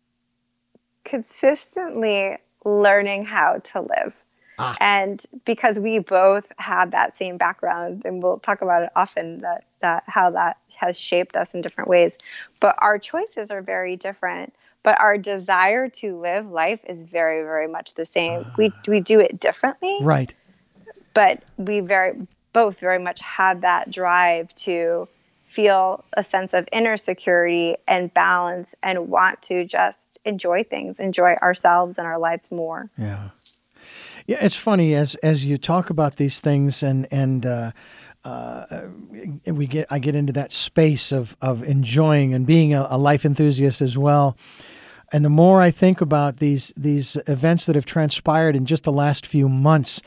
consistently learning how to live. Ah. And because we both have that same background, and we'll talk about it often, that, that how that has shaped us in different ways. But our choices are very different. But our desire to live life is very, very much the same. Ah. We we do it differently, Right. but we very both very much have that drive to feel a sense of inner security and balance and want to just enjoy things, enjoy ourselves and our lives more. Yeah. Yeah, it's funny as as you talk about these things, and and uh, uh, we get I get into that space of of enjoying and being a, a life enthusiast as well. And the more I think about these these events that have transpired in just the last few months,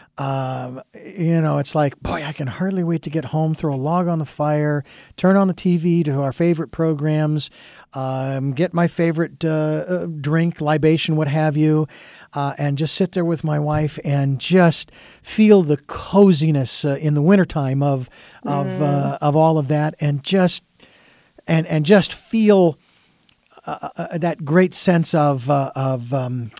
um, you know, it's like, boy, I can hardly wait to get home, throw a log on the fire, turn on the T V to our favorite programs, um, get my favorite uh, drink, libation, what have you, uh, and just sit there with my wife and just feel the coziness uh, in the wintertime of of mm. uh, of all of that, and just and and just feel uh, uh, that great sense of uh, of um,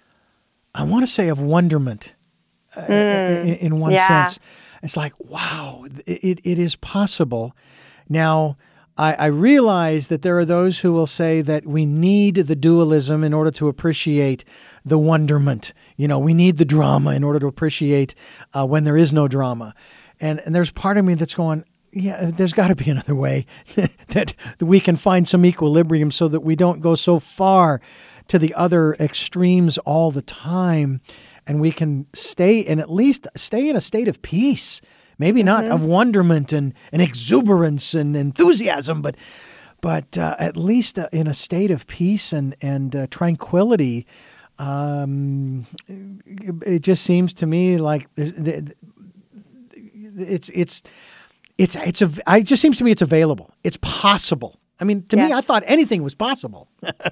I want to say of wonderment. Uh, mm, in, in one yeah. sense, it's like, wow, it, it is possible. Now, I, I realize that there are those who will say that we need the dualism in order to appreciate the wonderment. You know, we need the drama in order to appreciate uh, when there is no drama. And, and there's part of me that's going, yeah, there's got to be another way that we can find some equilibrium so that we don't go so far to the other extremes all the time. And we can stay and at least stay in a state of peace, maybe not mm-hmm. of wonderment and, and exuberance and enthusiasm, but but uh, at least uh, in a state of peace and and uh, tranquility. Um, it just seems to me like it's it's it's it's it's a. It just seems to me it's available. It's possible. I mean, to yes. me, I thought anything was possible.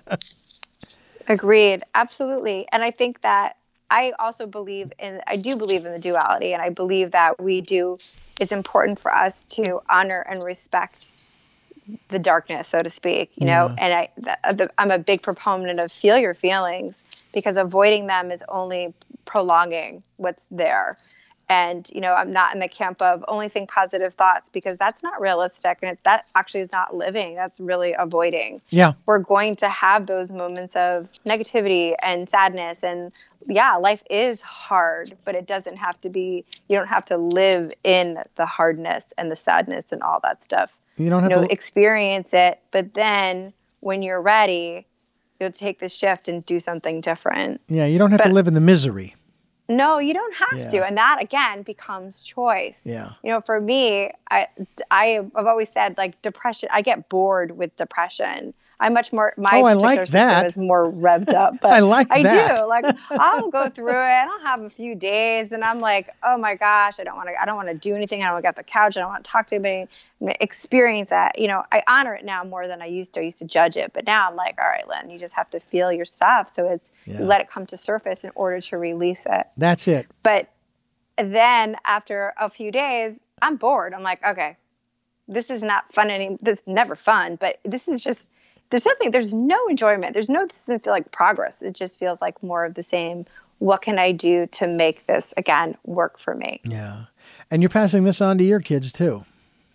Agreed, absolutely, and I think that. I also believe in, I do believe in the duality, and I believe that we do, it's important for us to honor and respect the darkness, so to speak, you yeah. know, and I, the, I'm a big proponent of feel your feelings, because avoiding them is only prolonging what's there. And, you know, I'm not in the camp of only think positive thoughts, because that's not realistic. And it, that actually is not living. That's really avoiding. Yeah. We're going to have those moments of negativity and sadness. And yeah, life is hard, but it doesn't have to be, you don't have to live in the hardness and the sadness and all that stuff. You don't have you know, to experience it. But then when you're ready, you'll take the shift and do something different. Yeah. You don't have but, to live in the misery. No, you don't have yeah. to. And that, again, becomes choice. Yeah. You know, for me, I, I, I've always said, like, depression, I get bored with depression. I'm much more, my oh, I particular like system that. is more revved up. But I like I that. do. Like, I'll go through it and I'll have a few days and I'm like, oh my gosh, I don't want to, I don't want to do anything. I don't want to get off the couch. I don't want to talk to anybody. Experience that. You know, I honor it now more than I used to. I used to judge it. But now I'm like, all right, Lynn, you just have to feel your stuff. So it's, yeah. you let it come to surface in order to release it. That's it. But then after a few days, I'm bored. I'm like, okay, this is not fun anymore. This is never fun, but this is just, there's something, there's no enjoyment. There's no, this doesn't feel like progress. It just feels like more of the same. What can I do to make this, again, work for me? Yeah. And you're passing this on to your kids too.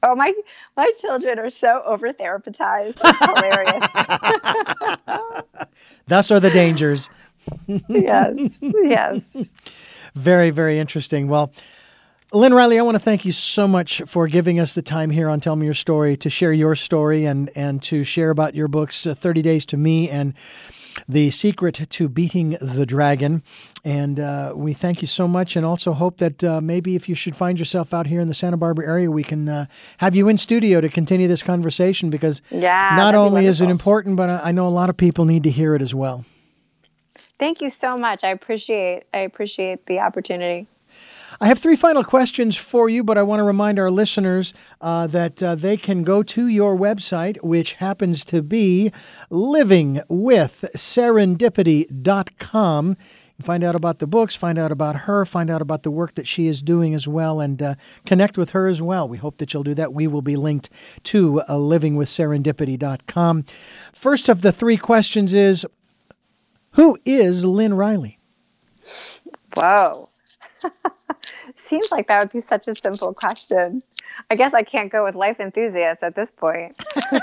Oh, my my children are so over therapized. It's hilarious. Thus are the dangers. Yes. Yes. Very, very interesting. Well, Lynn Riley, I want to thank you so much for giving us the time here on Tell Me Your Story to share your story and, and to share about your books, uh, thirty Days to Me and The Secret to Beating the Dragon. And uh, we thank you so much and also hope that uh, maybe if you should find yourself out here in the Santa Barbara area, we can uh, have you in studio to continue this conversation because Yeah, not that'd be only is it wonderful. important, but I I know a lot of people need to hear it as well. Thank you so much. I appreciate I appreciate the opportunity. I have three final questions for you, but I want to remind our listeners uh, that uh, they can go to your website, which happens to be living with serendipity dot com. You can find out about the books, find out about her, find out about the work that she is doing as well, and uh, connect with her as well. We hope that you'll do that. We will be linked to uh, living with serendipity dot com. First of the three questions is, who is Lynn Riley? Whoa. Seems like that would be such a simple question. I guess I can't go with life enthusiast at this point.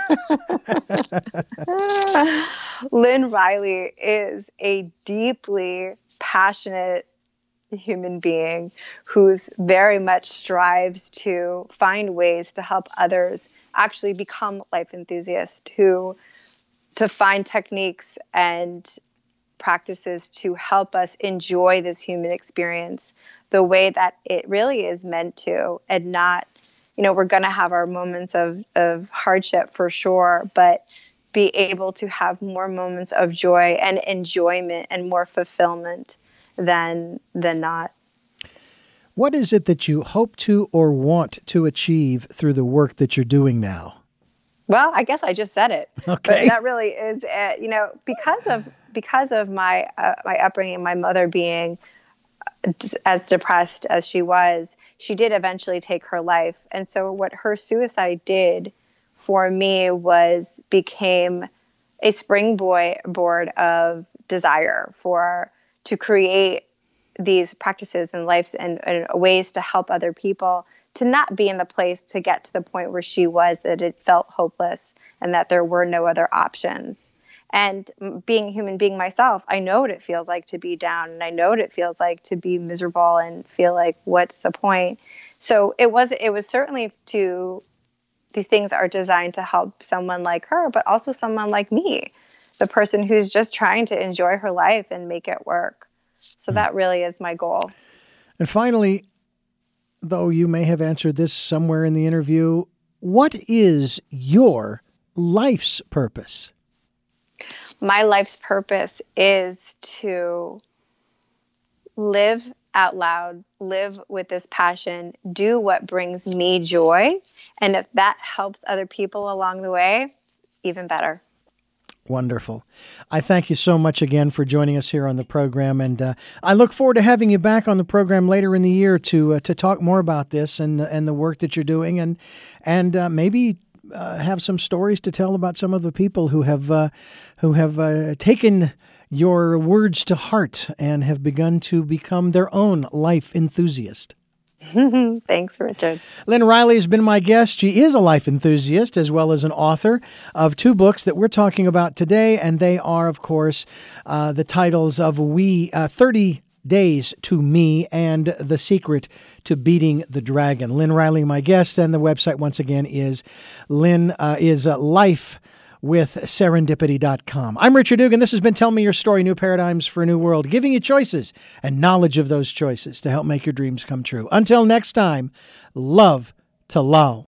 Lynn Riley is a deeply passionate human being who's very much strives to find ways to help others actually become life enthusiasts, who to find techniques and practices to help us enjoy this human experience the way that it really is meant to, and not, you know, we're going to have our moments of, of hardship for sure, but be able to have more moments of joy and enjoyment and more fulfillment than than not. What is it that you hope to or want to achieve through the work that you're doing now? Well, I guess I just said it. Okay. But that really is it. You know, because of because of my uh, my upbringing, my mother being as depressed as she was, she did eventually take her life. And so what her suicide did for me was became a springboard of desire for to create these practices and lives and, and ways to help other people to not be in the place to get to the point where she was, that it felt hopeless and that there were no other options. And being a human being myself, I know what it feels like to be down, and I know what it feels like to be miserable and feel like, what's the point? So it was, it was certainly to, these things are designed to help someone like her, but also someone like me, the person who's just trying to enjoy her life and make it work. So that really is my goal. And finally, though you may have answered this somewhere in the interview, what is your life's purpose? My life's purpose is to live out loud, live with this passion, do what brings me joy. And if that helps other people along the way, even better. Wonderful. I thank you so much again for joining us here on the program, and uh, I look forward to having you back on the program later in the year to uh, to talk more about this and and the work that you're doing, and and uh, maybe uh, have some stories to tell about some of the people who have uh, who have uh, taken your words to heart and have begun to become their own life enthusiast. Thanks, Richard. Lynn Riley has been my guest. She is a life enthusiast as well as an author of two books that we're talking about today, and they are, of course, uh, the titles of "We uh, thirty Days to Me" and "The Secret to Beating the Dragon." Lynn Riley, my guest, and the website once again is Lynn uh, is uh, Life with serendipity dot com. I'm Richard Dugan. This has been Tell Me Your Story, New Paradigms for a New World, giving you choices and knowledge of those choices to help make your dreams come true. Until next time, love to lull.